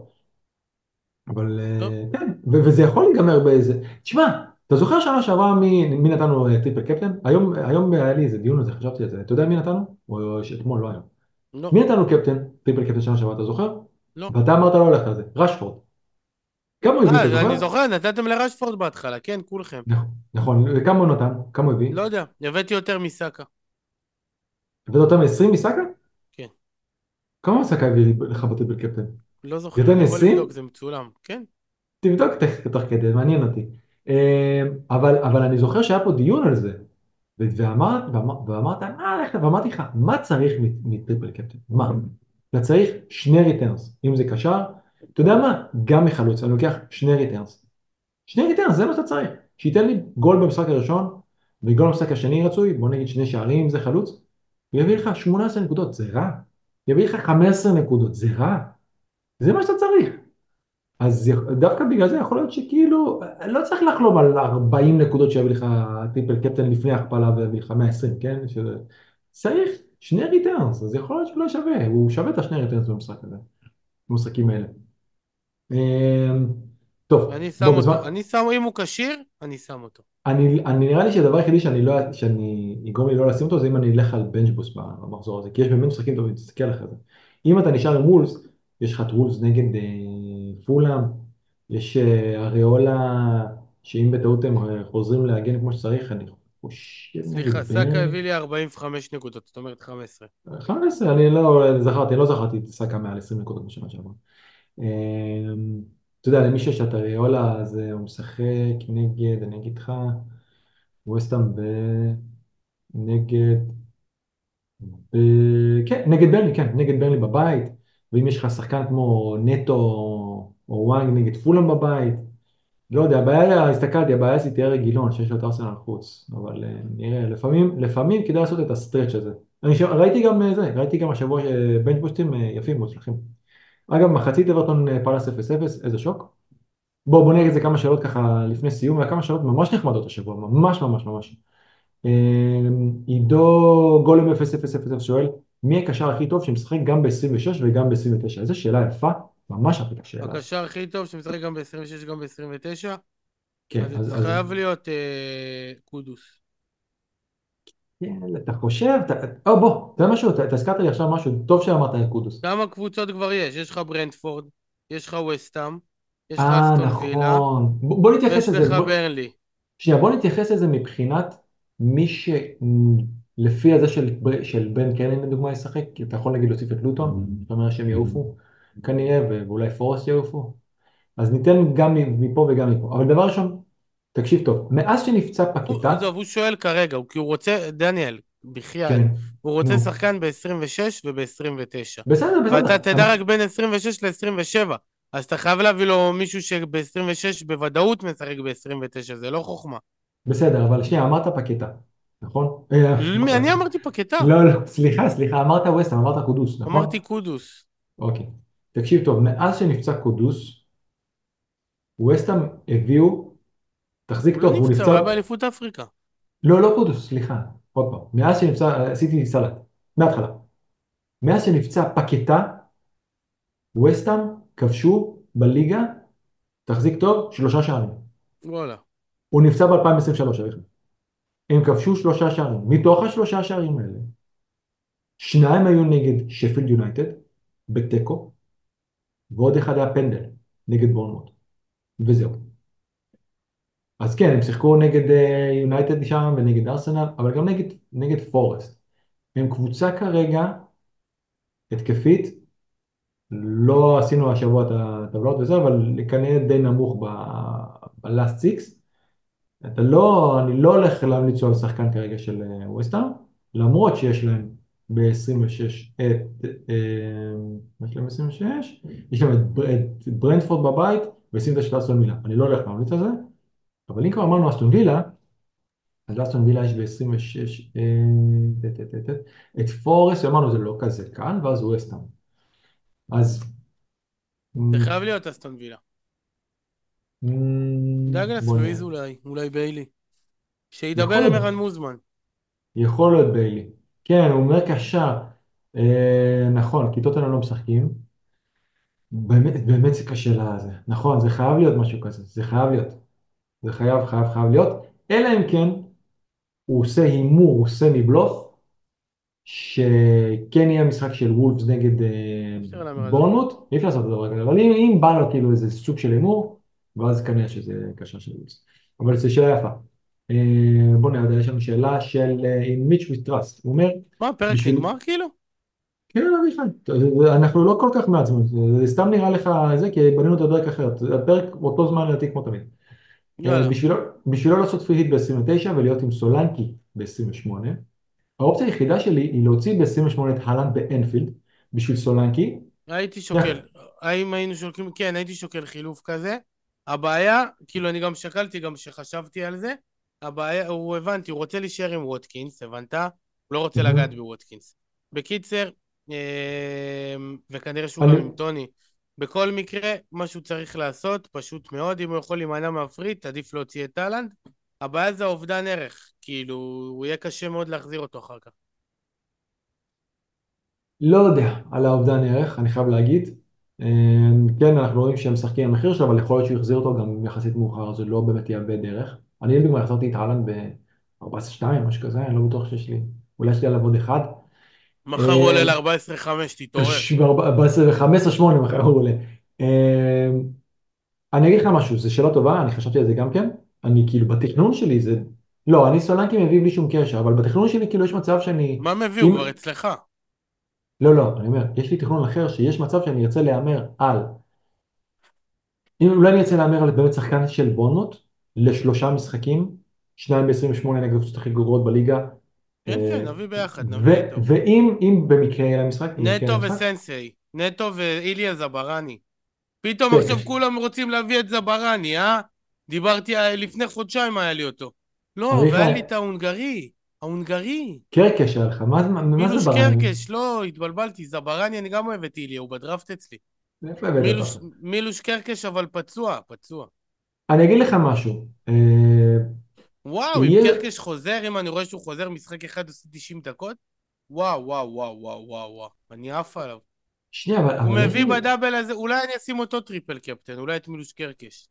אבל טוב, אה, כן, ו- וזה יכול להיגמר באיזה, תשמע, אתה זוכר שנה שעברה מי, מי נתנו אה, טריפל קפטן? היום, היום היה לי איזה דיון על זה, חשבתי על זה, אתה יודע מי נתנו? או שאתמול, לא היום. לא, מי נתנו קפטן, טריפל קפטן שנה שעברה, אתה זוכר? לא. ואתה אמרת לא הולך על זה, רשפורד. כמה הוא הביא, אה, אתה אז אני זוכר? זוכר, נתתם לרשפורד בהתחלה, כן, כולכם. נכון, נכון, וכמה הוא נתן? כמה הוא הביא? לא יודע, הבאתי יותר מסאקה. הבאת יותר מ-עשרים מסאקה? כן, כמה מסאקה הביא לך בטריפל קפטן? לא יותר זוכר, אני יכול לבדוק, מ-עשרים? זה מצולם. כן, תבדוק תכף תוך כדי, מעניין אותי. אה, אבל, אבל אני זוכר שהיה פה דיון על זה, ו- ואמרת, ואמר- ואמרת, מה הלכת, ואמרתי לך, מה צריך מ- מטריפל קפטן? מה? אתה צריך שני ריטרנס, אם זה קשר, אתה יודע מה? גם מחלוץ, אני לוקח שני ריטרנס. שני ריטרנס, זה מה שאתה צריך. שייתן לי גול במשחק הראשון, וגול במשחק השני רצוי, בוא נגיד שני שערים אם זה חלוץ, הוא יביא לך שמונה עשרה נקודות, זה רע. יביא לך חמש עשרה נקודות, זה רע. זה מה שאתה צריך. אז יכ- דווקא בגלל זה יכול להיות שכאילו, לא צריך לחלום על ארבעים נקודות שיביא לך טריפל קפטן לפני הכפלה ויביא לך מאה ועשרים, כן? שזה... צריך שני ריטרנס, אז יכול להיות שלא שווה, הוא שווה את השני ריטרנס במשחק הזה, במשחקים האלה. אמ, טוב, אני שם בוא בזמן, אותו. אני שם, אם הוא כשיר, אני שם אותו. אני, אני נראה לי שהדבר היחידי שאני לא, שאני, יגרום לי לא לשים אותו זה אם אני אלך על בנצ'בוס במחזור הזה, כי יש באמת משחקים טובים, תסתכל אחרי זה. אם אתה נשאר עם וולס, יש לך את וולס נגד אה, פולאם, יש אה, אריולה, שאם בטעות הם אה, חוזרים להגן כמו שצריך, אני חושב סליחה, נגד סאקה ברנלי. הביא לי ארבעים וחמש נקודות, זאת אומרת חמש עשרה. חמש עשרה, אני לא זכרתי, לא זכרתי את סאקה מעל עשרים נקודות בשנה שעברה. אמ, אתה יודע, למי שיש את אריולה, אז אה, הוא משחק נגד, אני אגיד לך, ווסטהאם נגד, ב... כן, נגד ברנלי, כן, נגד ברנלי בבית, ואם יש לך שחקן כמו נטו או וואנג נגד פולאם בבית, לא יודע, הבעיה, הסתכלתי, הבעיה שלי תהיה רגילון, שיש לו את ארסנל חוץ, אבל אה, נראה, לפעמים, לפעמים כדאי לעשות את הסטרץ' הזה. אני ש... ראיתי גם אה, זה, ראיתי גם השבוע בנצ'בוסטים יפים, מוצלחים. אגב, מחצית אברטון אה, פאלאס אפס אפס, איזה שוק. בואו בוא נראה איזה כמה שאלות ככה לפני סיום, וכמה שאלות ממש נחמדות השבוע, ממש ממש ממש. אה, עידו גולם אפס אפס אפס שואל, מי הקשר הכי טוב שמשחק גם ב-עשרים ושש וגם ב-עשרים ותשע? איזו שאלה יפה, ממש אהבתי את השאלה הזאת. הקשר הכי טוב שמשחק גם ב-עשרים ושש גם ב-עשרים ותשע, כן, אז אז, זה אז חייב להיות אה, קודוס. כן, אתה חושב, אתה, או בוא, תראה משהו, אתה אתה הזכרת לי עכשיו משהו, טוב שאמרת על קודוס. כמה קבוצות כבר יש? יש לך ברנדפורד, יש לך וסטאם, יש לך אה, אסטון וילה, נכון. ב, בוא נתייחס ויש לזה, לך בוא, ברנלי. שנייה, בוא נתייחס לזה מבחינת מי ש... לפי הזה של, ב- של בן קרלין לדוגמה ישחק, כי אתה יכול נגיד להוסיף את לוטון, זאת אומרת שהם יעופו, כנראה, ו- ואולי פורסט יעופו. אז ניתן גם מפה וגם מפה. אבל דבר ראשון, תקשיב טוב, מאז שנפצע הוא, פקטה, עזוב, הוא שואל כרגע, הוא- כי הוא רוצה, דניאל, בחייאת, כן, הוא רוצה נו, שחקן ב-עשרים ושש וב-עשרים ותשע. בסדר, ואתה בסדר, תדע רק בין עשרים ושש ל-עשרים ושבע. אז אתה חייב להביא לו מישהו שב-עשרים ושש בוודאות משחק ב-עשרים ותשע, זה לא חוכמה. בסדר, אבל שנייה, אמרת פקטה, נכון? אה, מי- אמרת- אני אמרתי פקטה, לא, לא, סליחה, סליחה, אמרת ווסטהאם, אמרת קודוס, נכון? אמרתי קודוס. אוקיי. תקשיב טוב, מאז שנפצע קודוס, ווסטהאם הביאו, תחזיק הוא לא טוב, הוא נפצע, הוא נפצע, היה באליפות אפריקה. לא, לא קודוס, סליחה, עוד פעם, מאז שנפצע, עשיתי סלט, מההתחלה, מאז שנפצע פקטה, ווסטהאם כבשו בליגה, תחזיק טוב, שלושה שערים. וואלה. הוא נפצע ב-אלפיים עשרים ושלוש, אביחי. הם כבשו שלושה שערים. מתוך השלושה שערים האלה, שניים היו נגד שפילד יונייטד, בתיקו, ועוד אחד היה פנדל, נגד בורנמוט, וזהו. אז כן, הם שיחקו נגד אה, יונייטד שם ונגד ארסנל, אבל גם נגד, נגד פורסט. הם קבוצה כרגע התקפית, לא עשינו השבוע את הטבלאות וזה, אבל כנראה די נמוך ב-last six. אתה לא, אני לא הולך להמליץ על שחקן כרגע של ווסטהאם, למרות שיש להם ב-עשרים ושש את, אה, מה יש להם ב-עשרים ושש? יש להם את, בר- את ברנדפורד בבית ו-עשרים ותשע אסטון וילה. אני לא הולך להמליץ על זה, אבל אם כבר אמרנו אסטון וילה, אז לאסטון וילה יש ב-עשרים ושש אה, ת- ת- ת- ת- את פורסט, אמרנו זה לא כזה קל, ואז ווסטהאם. אז זה מ, חייב להיות אסטון וילה. מ, דאגלס בוא נראה. לואיז אולי, אולי ביילי. שידבר יכול עם להיות, ערן מוזמן. יכול להיות ביילי. כן, הוא אומר קשר. אה, נכון, כי טוטנהאם לא משחקים. באמת, באמת זה קשה לה זה. נכון, זה חייב להיות משהו כזה. זה חייב להיות. זה חייב, חייב, חייב להיות. אלא אם כן, הוא עושה הימור, הוא עושה מבלוף, שכן יהיה משחק של וולפס נגד אה, אי אפשר להמר על זה. בורנמוט. אי אפשר לעשות את הדבר כזה. אבל אם, אם בא לו כאילו איזה סוג של הימור, ואז כנראה שזה קשר של וולפס. אבל זו שאלה יפה. אה, בוא נראה, יש לנו שאלה של אה, עם מיץ' מיסטרס. הוא אומר, מה, הפרק בשביל... נגמר כאילו? כן, אביחי, אנחנו לא כל כך מעצבנים, זה סתם נראה לך זה, כי בנינו את הדרך אחרת. הפרק אותו זמן לדעתי כמו תמיד. אה, יאללה. בשביל בשביל לא לעשות פרי היט ב-עשרים ותשע ולהיות עם סולנקי ב-עשרים ושמונה, האופציה היחידה שלי היא להוציא ב-עשרים ושמונה את הלנד באנפילד, בשביל סולנקי. הייתי שנייה, שוקל, האם היינו שוקלים, כן, הייתי שוקל חילוף כזה. הבעיה, כאילו אני גם שקלתי, גם שחשבתי על זה, הבעיה, הוא הבנתי, הוא רוצה להישאר עם ווטקינס, הבנת? הוא לא רוצה לגעת מהמם. בווטקינס. בקיצר, אה, וכנראה שהוא אני, גם עם טוני. בכל מקרה, מה שהוא צריך לעשות, פשוט מאוד, אם הוא יכול להימנע מהפריט, עדיף להוציא את טלנד. הבעיה זה האובדן ערך, כאילו, הוא יהיה קשה מאוד להחזיר אותו אחר כך. לא יודע על האובדן ערך, אני חייב להגיד. אה, כן, אנחנו רואים שהם משחקים עם המחיר שלו, אבל יכול להיות שהוא יחזיר אותו גם יחסית מאוחר, אז זה לא באמת יאבד ערך. אני לדוגמה החזרתי את הלנד ב-ארבע עשרה שתיים, משהו כזה, אני לא בטוח שיש לי, אולי יש לי עליו עוד אחד. מחר הוא עולה אה, ל-ארבע עשרה חמש, תתעורר. ב-חמש עשרה שמונה מחר הוא עולה. אה, אני אגיד לך משהו, זו שאלה טובה, אני חשבתי על זה גם כן. אני כאילו, בתכנון שלי זה... לא, אני סולנקי מביא בלי שום קשר, אבל בתכנון שלי כאילו יש מצב שאני... מה מביא? הוא אם... כבר אצלך. לא, לא, אני אומר, יש לי תכנון אחר שיש מצב שאני ארצה להמר על... אם אולי אני ארצה להמר על באמת שחקן של בורנמוט לשלושה משחקים, שניים ב-עשרים ושמונה נגד הקבוצות הכי גרועות בליגה. כן, אה, כן, נביא ביחד, ו... נביא איתו. ואם אם במקרה יהיה להם משחק, אם כן יהיה נטו להם משחק, וסנסei. נטו ואיליה זברני. פתאום כן, עכשיו כולם רוצים להביא את זברני, אה? דיברתי אה, לפני חודשיים היה לי אותו. לא, והיה לי אביחי, את ההונגרי. ההונגרי. קרקש היה לך, מה, מה, מה זה מילוש ברני? קרקש, לא, התבלבלתי. זברני, אני גם אוהב את איליה, הוא בדראפט אצלי. מאיפה הבאת מילוש, אותו? מילוש קרקש אבל פצוע, פצוע. אני אגיד לך משהו. אה, וואו, אם יהיה... קרקש חוזר, אם אני רואה שהוא חוזר משחק אחד עושה תשעים דקות, וואו, וואו, וואו, וואו, וואו, וואו. אני עף עליו. שנייה, אבל, הוא אבל יש מביא לי... בדאבל הזה, אולי אני אשים אותו טריפל קפטן, אולי את מילוש קרקש.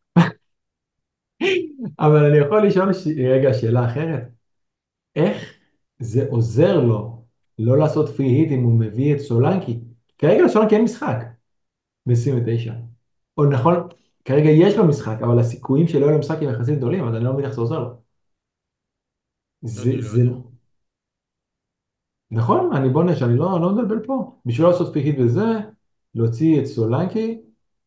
אבל אני יכול לשאול ש... רגע שאלה אחרת. איך זה עוזר לו לא לעשות פרי היט אם הוא מביא את סולנקי? כרגע לסולנקי אין משחק ב-עשרים ותשע. או נכון, כרגע יש לו משחק, אבל הסיכויים שלא יהיה לו משחק הם יחסית גדולים, אז אני לא מבין איך זה עוזר לו. זה, אני לא זה... יודע. נכון, אני בוא נש, אני לא, לא מבלבל פה. בשביל לא לעשות פרי היט בזה, להוציא את סולנקי.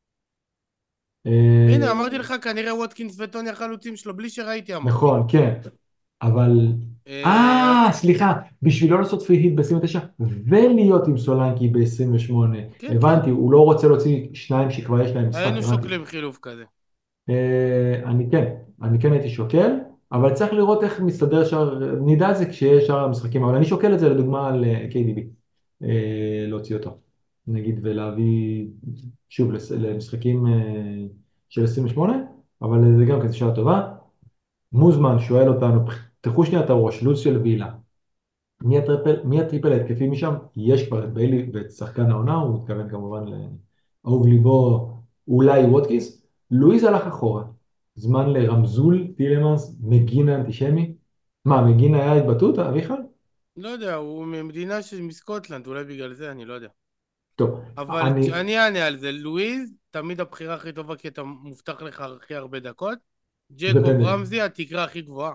הנה, אה, אמרתי לך, כנראה ווטקינס וטוני החלוצים שלו, בלי שראיתי אמרתי. נכון, כן. אבל... אה, אה, סליחה, בשביל לא לעשות פרי היט ב-עשרים ותשע ולהיות עם סולנקי ב-עשרים ושמונה. כן, כן. הבנתי, הוא לא רוצה להוציא שניים שכבר יש להם משחק, היינו הבנתי. שוקלים חילוף כזה. אה, אני כן, אני כן הייתי שוקל, אבל צריך לראות איך מסתדר שאר, נדע את זה כשיהיה שאר המשחקים, אבל אני שוקל את זה לדוגמה על קיי די בי, אה, להוציא אותו, נגיד, ולהביא שוב לס- למשחקים אה, של עשרים ושמונה, אבל זה גם כזה שאלה טובה. מוזמן שואל אותנו, פתחו שנייה את הראש, לו"ז של וילה. מי הטריפל, מי הטריפל ההתקפי משם? יש כבר את ביילי ואת שחקן העונה, הוא מתכוון כמובן לאהוב ליבו, אולי ווטקיס. לואיז הלך אחורה. זמן לרמזול, טילמנס, מגין האנטישמי. מה, מגין היה התבטאות, אביחי? לא יודע, הוא ממדינה ש- מסקוטלנד, אולי בגלל זה, אני לא יודע. טוב, אבל אני... אני אענה על זה. לואיז, תמיד הבחירה הכי טובה, כי אתה מובטח לך הכי הרבה דקות. ג'קוב בפנדלים. רמזי, התקרה הכי גבוהה.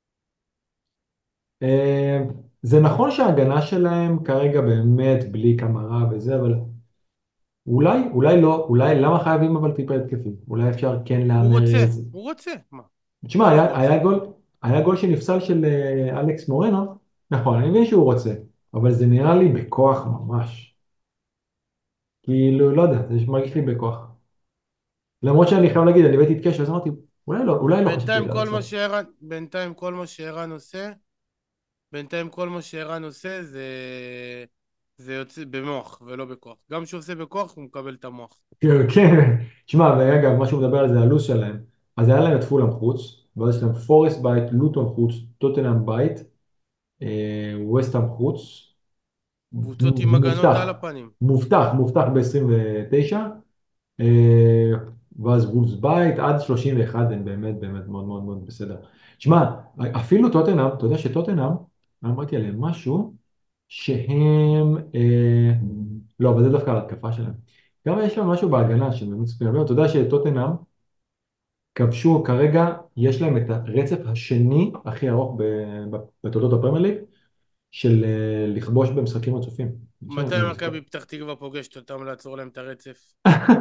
אה, זה נכון שההגנה שלהם כרגע באמת בלי קמרה וזה, אבל אולי, אולי לא, אולי למה חייבים אבל טיפה התקפי? אולי אפשר כן הוא להמר רוצה, איזה... הוא רוצה. מה? תשמע, מה הוא היה, רוצה? היה גול, היה גול שנפסל של אה, אלכס מורנו, נכון, אני מבין שהוא רוצה, אבל זה נראה לי בכוח ממש. כאילו, לא יודע, זה מרגיש לי בכוח. למרות שאני חייב להגיד, אני הבאתי את קשר, אז אמרתי, אולי לא, אולי לא חשבתי בינתיים כל מה לעשות. שערן, בינתיים כל מה שערן עושה, בינתיים כל מה שערן עושה זה, זה יוצא במוח ולא בכוח. גם כשהוא עושה בכוח הוא מקבל את המוח. כן, כן. תשמע, ואגב, מה שהוא מדבר על זה, הלו"ז שלהם, אז היה להם את פולאם חוץ, ואז יש להם פורסט בית, לוטון חוץ, טוטנאם בית, אה, וסטהאם חוץ, קבוצות עם הגנות מובטח, על הפנים. מובטח, מובטח ב-עשרים ותשע, אה, ואז וולפס בית, עד שלושים ואחת הם באמת באמת מאוד מאוד מאוד בסדר. תשמע, אפילו טוטנהאם, אתה יודע שטוטנהאם, אמרתי עליהם משהו, שהם, אה, לא, אבל זה דווקא על ההתקפה שלהם. גם יש להם משהו בהגנה שהם באמת צריכים להבין, אתה יודע שטוטנהאם כבשו כרגע, יש להם את הרצף השני הכי ארוך ב- ב- בתולדות הפרמייר ליג, של אה, לכבוש במשחקים רצופים. יש להם- מתי אני זוכר. מכבי פתח תקווה פוגשת אותם לעצור להם את הרצף?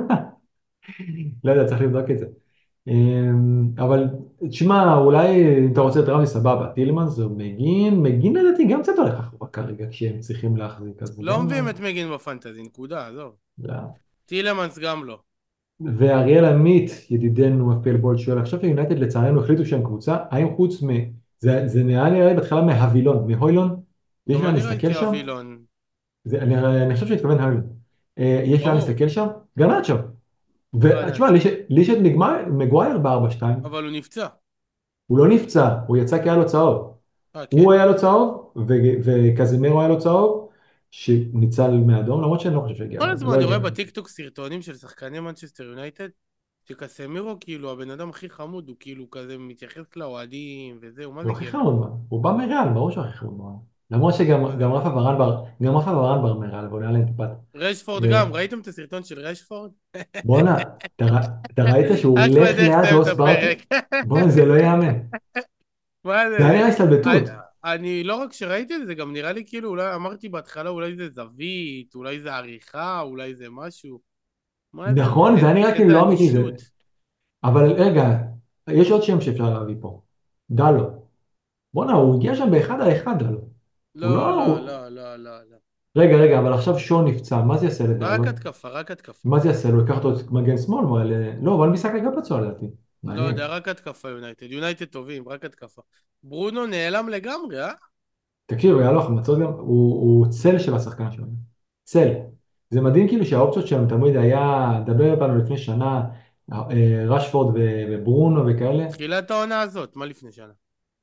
לא יודע, צריך לבדוק את זה. אמ, אבל תשמע, אולי אם אתה רוצה את רמי סבבה, טילמנס או מגין, מגין לדעתי גם קצת הולך אחורה כרגע כשהם צריכים להחזיק, אז זה לא גם... מביאים את מגין בפנטזי, נקודה, עזוב. לא. טילמנס גם לא. ואריאל עמית, ידידנו אפל בולט שואל, עכשיו שיונייטד לצערנו החליטו שהם קבוצה, האם חוץ מ... זה, זה נראה לי בהתחלה מהווילון, מהוילון, יש גם לאן אני להסתכל ראיתי שם, אבילון. זה, אני, אני חושב שהתכוון הווילון, אה, יש לאן ברור, להסתכל שם, גרנצ'ו, ותשמע, גרנצ'ו. לי יש לי יש את מגמי- מגווייר ב-ארבע שתיים, אבל הוא נפצע. הוא לא נפצע, הוא יצא כי היה לו צהוב. אה, כן? הוא היה לו צהוב, ו- וקזימרו היה לו צהוב, שניצל מאדום, למרות שאני לא חושב שהגיע כל לו, זה הזמן לא אני הגיע רואה לו. בטיקטוק סרטונים של שחקני מנצ'סטר יונייטד, שקסמירו כאילו הבן אדם הכי חמוד, הוא כאילו כזה מתייחס לאוהדים וזהו, מה הוא זה הכי גבר? חמוד, מה? הוא בא מריאל, ברור שהוא הכי חמוד. מה? למרות לא שגם יודע גם מה. רפה ברן בר, גם רפה ברן ברמר, אבל הוא נראה להם טיפת. רשפורד אה, גם, ראיתם את הסרטון של רשפורד? בואנה, אתה ר- אתה ראית שהוא אחלה הולך דרך ליד לסיים את רוס בארט? הפרק. בואנה, זה לא ייאמן. מה זה היה זה? נראה אני, הסתלבטות. אני לא רק שראיתי את זה, גם נראה לי כאילו, אולי אמרתי בהתחלה, אולי זה זווית, אולי זה עריכה, אולי זה משהו. מה זה? נכון, זה היה איזה, נראה כאילו איזה לא אמיתי. זה... אדישות. אבל רגע, יש עוד שם שאפשר להביא פה. דלו. בואנה, הוא הגיע שם באחד על אחד, דלו. הוא לא, לא... לא, הוא... לא, לא, לא, לא. רגע, רגע, אבל עכשיו שון נפצע, מה זה יעשה רק לדלו? התקפה, רק התקפה. מה זה יעשה לו? לקחת אותו מגן שמאל? אבל... לא, אבל משחק גם פצוע לדעתי. לא יודע, מעניין. רק התקפה יונייטד. יונייטד טובים, רק התקפה. ברונו נעלם לגמרי, אה? תקשיב, היה לו החמצות גם, הוא, הוא צל של השחקן שלנו. צל. זה מדהים כאילו שהאופציות שלהם תמיד היה, דבר איתנו לפני שנה, אה, רשפורד ו- וברונו וכאלה. תחילת העונה הזאת, מה לפני שנה?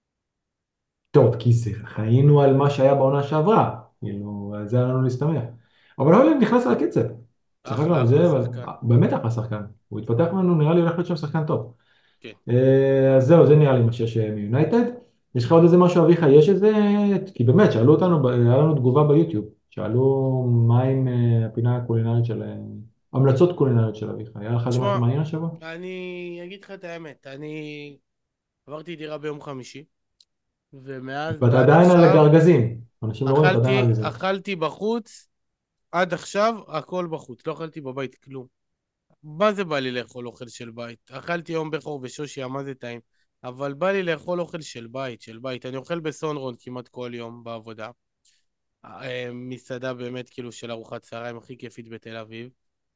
טוב, כי זה, חיינו על מה שהיה בעונה שעברה. כאילו, על זה היה לנו להסתמך. אבל הולנד נכנס לקצב. שיחק אחלה, לנו אחלה זה, אבל שחקן. באמת אחלה שחקן. הוא התפתח ממנו, נראה לי הולך להיות שם שחקן טוב. כן. אה, אז זהו, זה נראה לי מה שיש אה, מיונייטד. יש לך עוד איזה משהו, אביחי? יש איזה... כי באמת, שאלו אותנו, ב- היה לנו תגובה ביוטיוב. שאלו מה עם אה, הפינה הקולינרית של... אה, המלצות קולינריות של אביחי. היה לך איזה משהו תשמע, מעניין השבוע? אני אגיד לך את האמת, אני עברתי דירה ביום חמישי, ומאז ואתה ועד עדיין על עכשיו הגרגזים. אנשים לא רואים, אתה עדיין על אכלתי, הגרגזים. אכלתי בחוץ, עד עכשיו הכל בחוץ, לא אכלתי בבית כלום. מה זה בא לי לאכול אוכל של בית? אכלתי יום בכור ושושי, מה זה טעים? אבל בא לי לאכול אוכל של בית, של בית. אני אוכל בסונרון כמעט כל יום בעבודה. אה, מסעדה באמת כאילו של ארוחת צהריים הכי כיפית בתל אביב.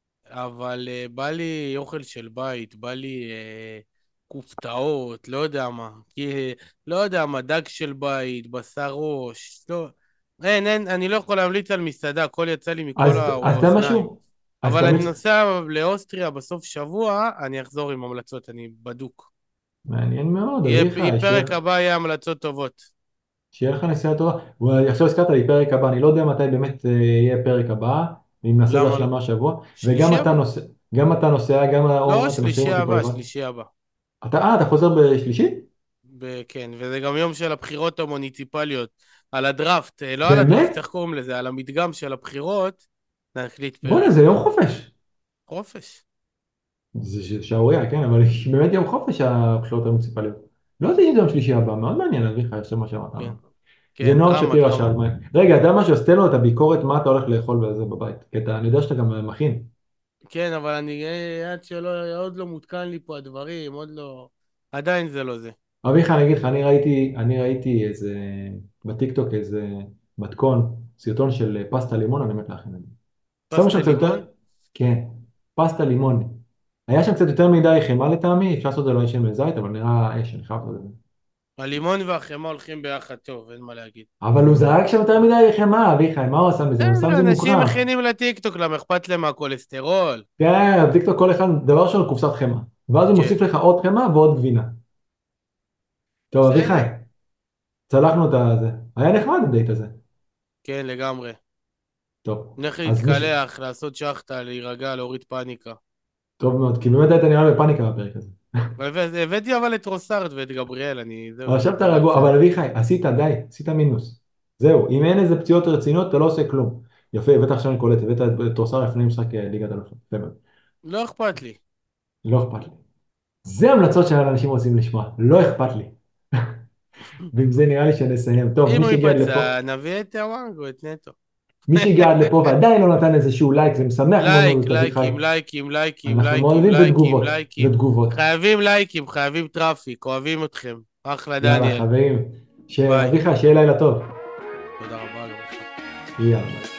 אבל אה, בא לי אוכל של בית, בא לי אה, כופתאות, לא יודע מה. כי, לא יודע מה, דג של בית, בשר ראש, לא... אין, אין, אני לא יכול להמליץ על מסעדה, הכל יצא לי מכל אז אז אתה האוזניים. משהו? אז אבל אני תמליץ. נוסע לאוסטריה בסוף שבוע, אני אחזור עם המלצות, אני בדוק. מעניין מאוד, יהיה, אביחי. שיהיה פרק הבא יהיה המלצות טובות. שיהיה לך נסיעה טובה. ועכשיו הזכרת לי פרק הבא, אני לא יודע מתי באמת אה, יהיה פרק הבא, אם נעשה למה לא? בהשלמה השבוע, וגם שלישי אתה הבא. נוסע, גם אתה נוסע, גם לא, אורן, אתם משאירים שלישי אותי פה הבא, לבד. שלישי הבא. אתה, אה, אתה חוזר בשלישי? ב- כן, וזה גם יום של הבחירות המוניציפליות. על הדראפט, אה, לא על הדראפט, באמת? איך קוראים לזה? על המדגם של הבחירות, להקליט בוא'נה, פרק. זה יום חופש. חופש. זה ש- שערורייה, כן, אבל באמת יום חופש הבחירות המוניציפליות. לא יודע אם זה יום שלישי הבא, מאוד מעניין, אביחי, עכשיו מה שאמרת. כן, זה כן, נועם דרמה, שפירא דרמה. שאל, מה- רגע, אתה יודע משהו, אז תן לו את הביקורת, מה אתה הולך לאכול בזה בבית. כי אתה, אני יודע שאתה גם מכין. כן, אבל אני, אה, עד שלא, עוד לא מותקן לי פה הדברים, עוד לא... עדיין זה לא זה. אביחי, אני אגיד לך, אני ראיתי, אני ראיתי איזה, בטיקטוק איזה מתכון, סרטון של פסטה לימון, אני מת להכין את זה. שמו פסטה שם קצת לימון? יותר, כן, פסטה לימון. היה שם קצת יותר מדי חמאה לטעמי, אפשר לעשות את זה לא שמן זית, אבל נראה אש, אני חייב לעשות את זה. הלימון והחמאה הולכים ביחד טוב, אין מה להגיד. אבל הוא זרק שם יותר מדי חמאה, אביחי, מה הוא עשה מזה? הוא שם את בסדר, זה אנשים מוכרח. מכינים לטיקטוק, למה אכפת להם מהכולסטרול? כן, בטיקטוק כל אחד, דבר ראשון, קופסת חמאה. ואז הוא כן, מוסיף לך עוד חמאה ועוד גבינה. טוב, אביחי, בסדר. צלחנו את הזה. היה נחמד הדייט הזה. כן, לגמרי. טוב, נלך אז מי ש... להתקלח, לעשות שחטה, להירגע, להוריד פאניקה. טוב מאוד, כי באמת היית נראה לי בפאניקה בפרק הזה. והבאת- הבאתי אבל את רוסארד ואת גבריאל, אני, זהו, אבל עכשיו אתה הכל היה רגוע, בסדר. אבל אביחי, עשית די, עשית מינוס. זהו, אם אין איזה פציעות רציניות, אתה לא עושה כלום. יפה, הבאת עכשיו אני קולט, הבאת את טרוסר לפני משחק אה, ליגת אלופות. יפה מאוד. לא אכפת לי. לא אכפת לי. זה המלצות שאנשים רוצים לשמוע, לא אכפת לי. ועם זה נראה לי שנסיים. טוב, אם מי הוא שהגיע עד לפה, ייפצע, נביא את הוואנגו, את נטו. מי שהגיע עד לפה ועדיין לא נתן איזשהו לייק, זה משמח מאוד מאוד לייק, את אביחי. לייקים, לייקים, לייקים, אנחנו מאוד לייקים, אוהבים לייקים, ותגובות, לייקים. ותגובות. חייבים לייקים, חייבים טראפיק, אוהבים אתכם. אחלה יאללה, דניאל. חברים, ביי. שאביחי, שיהיה לילה טוב. תודה רבה, גם לך. יאללה.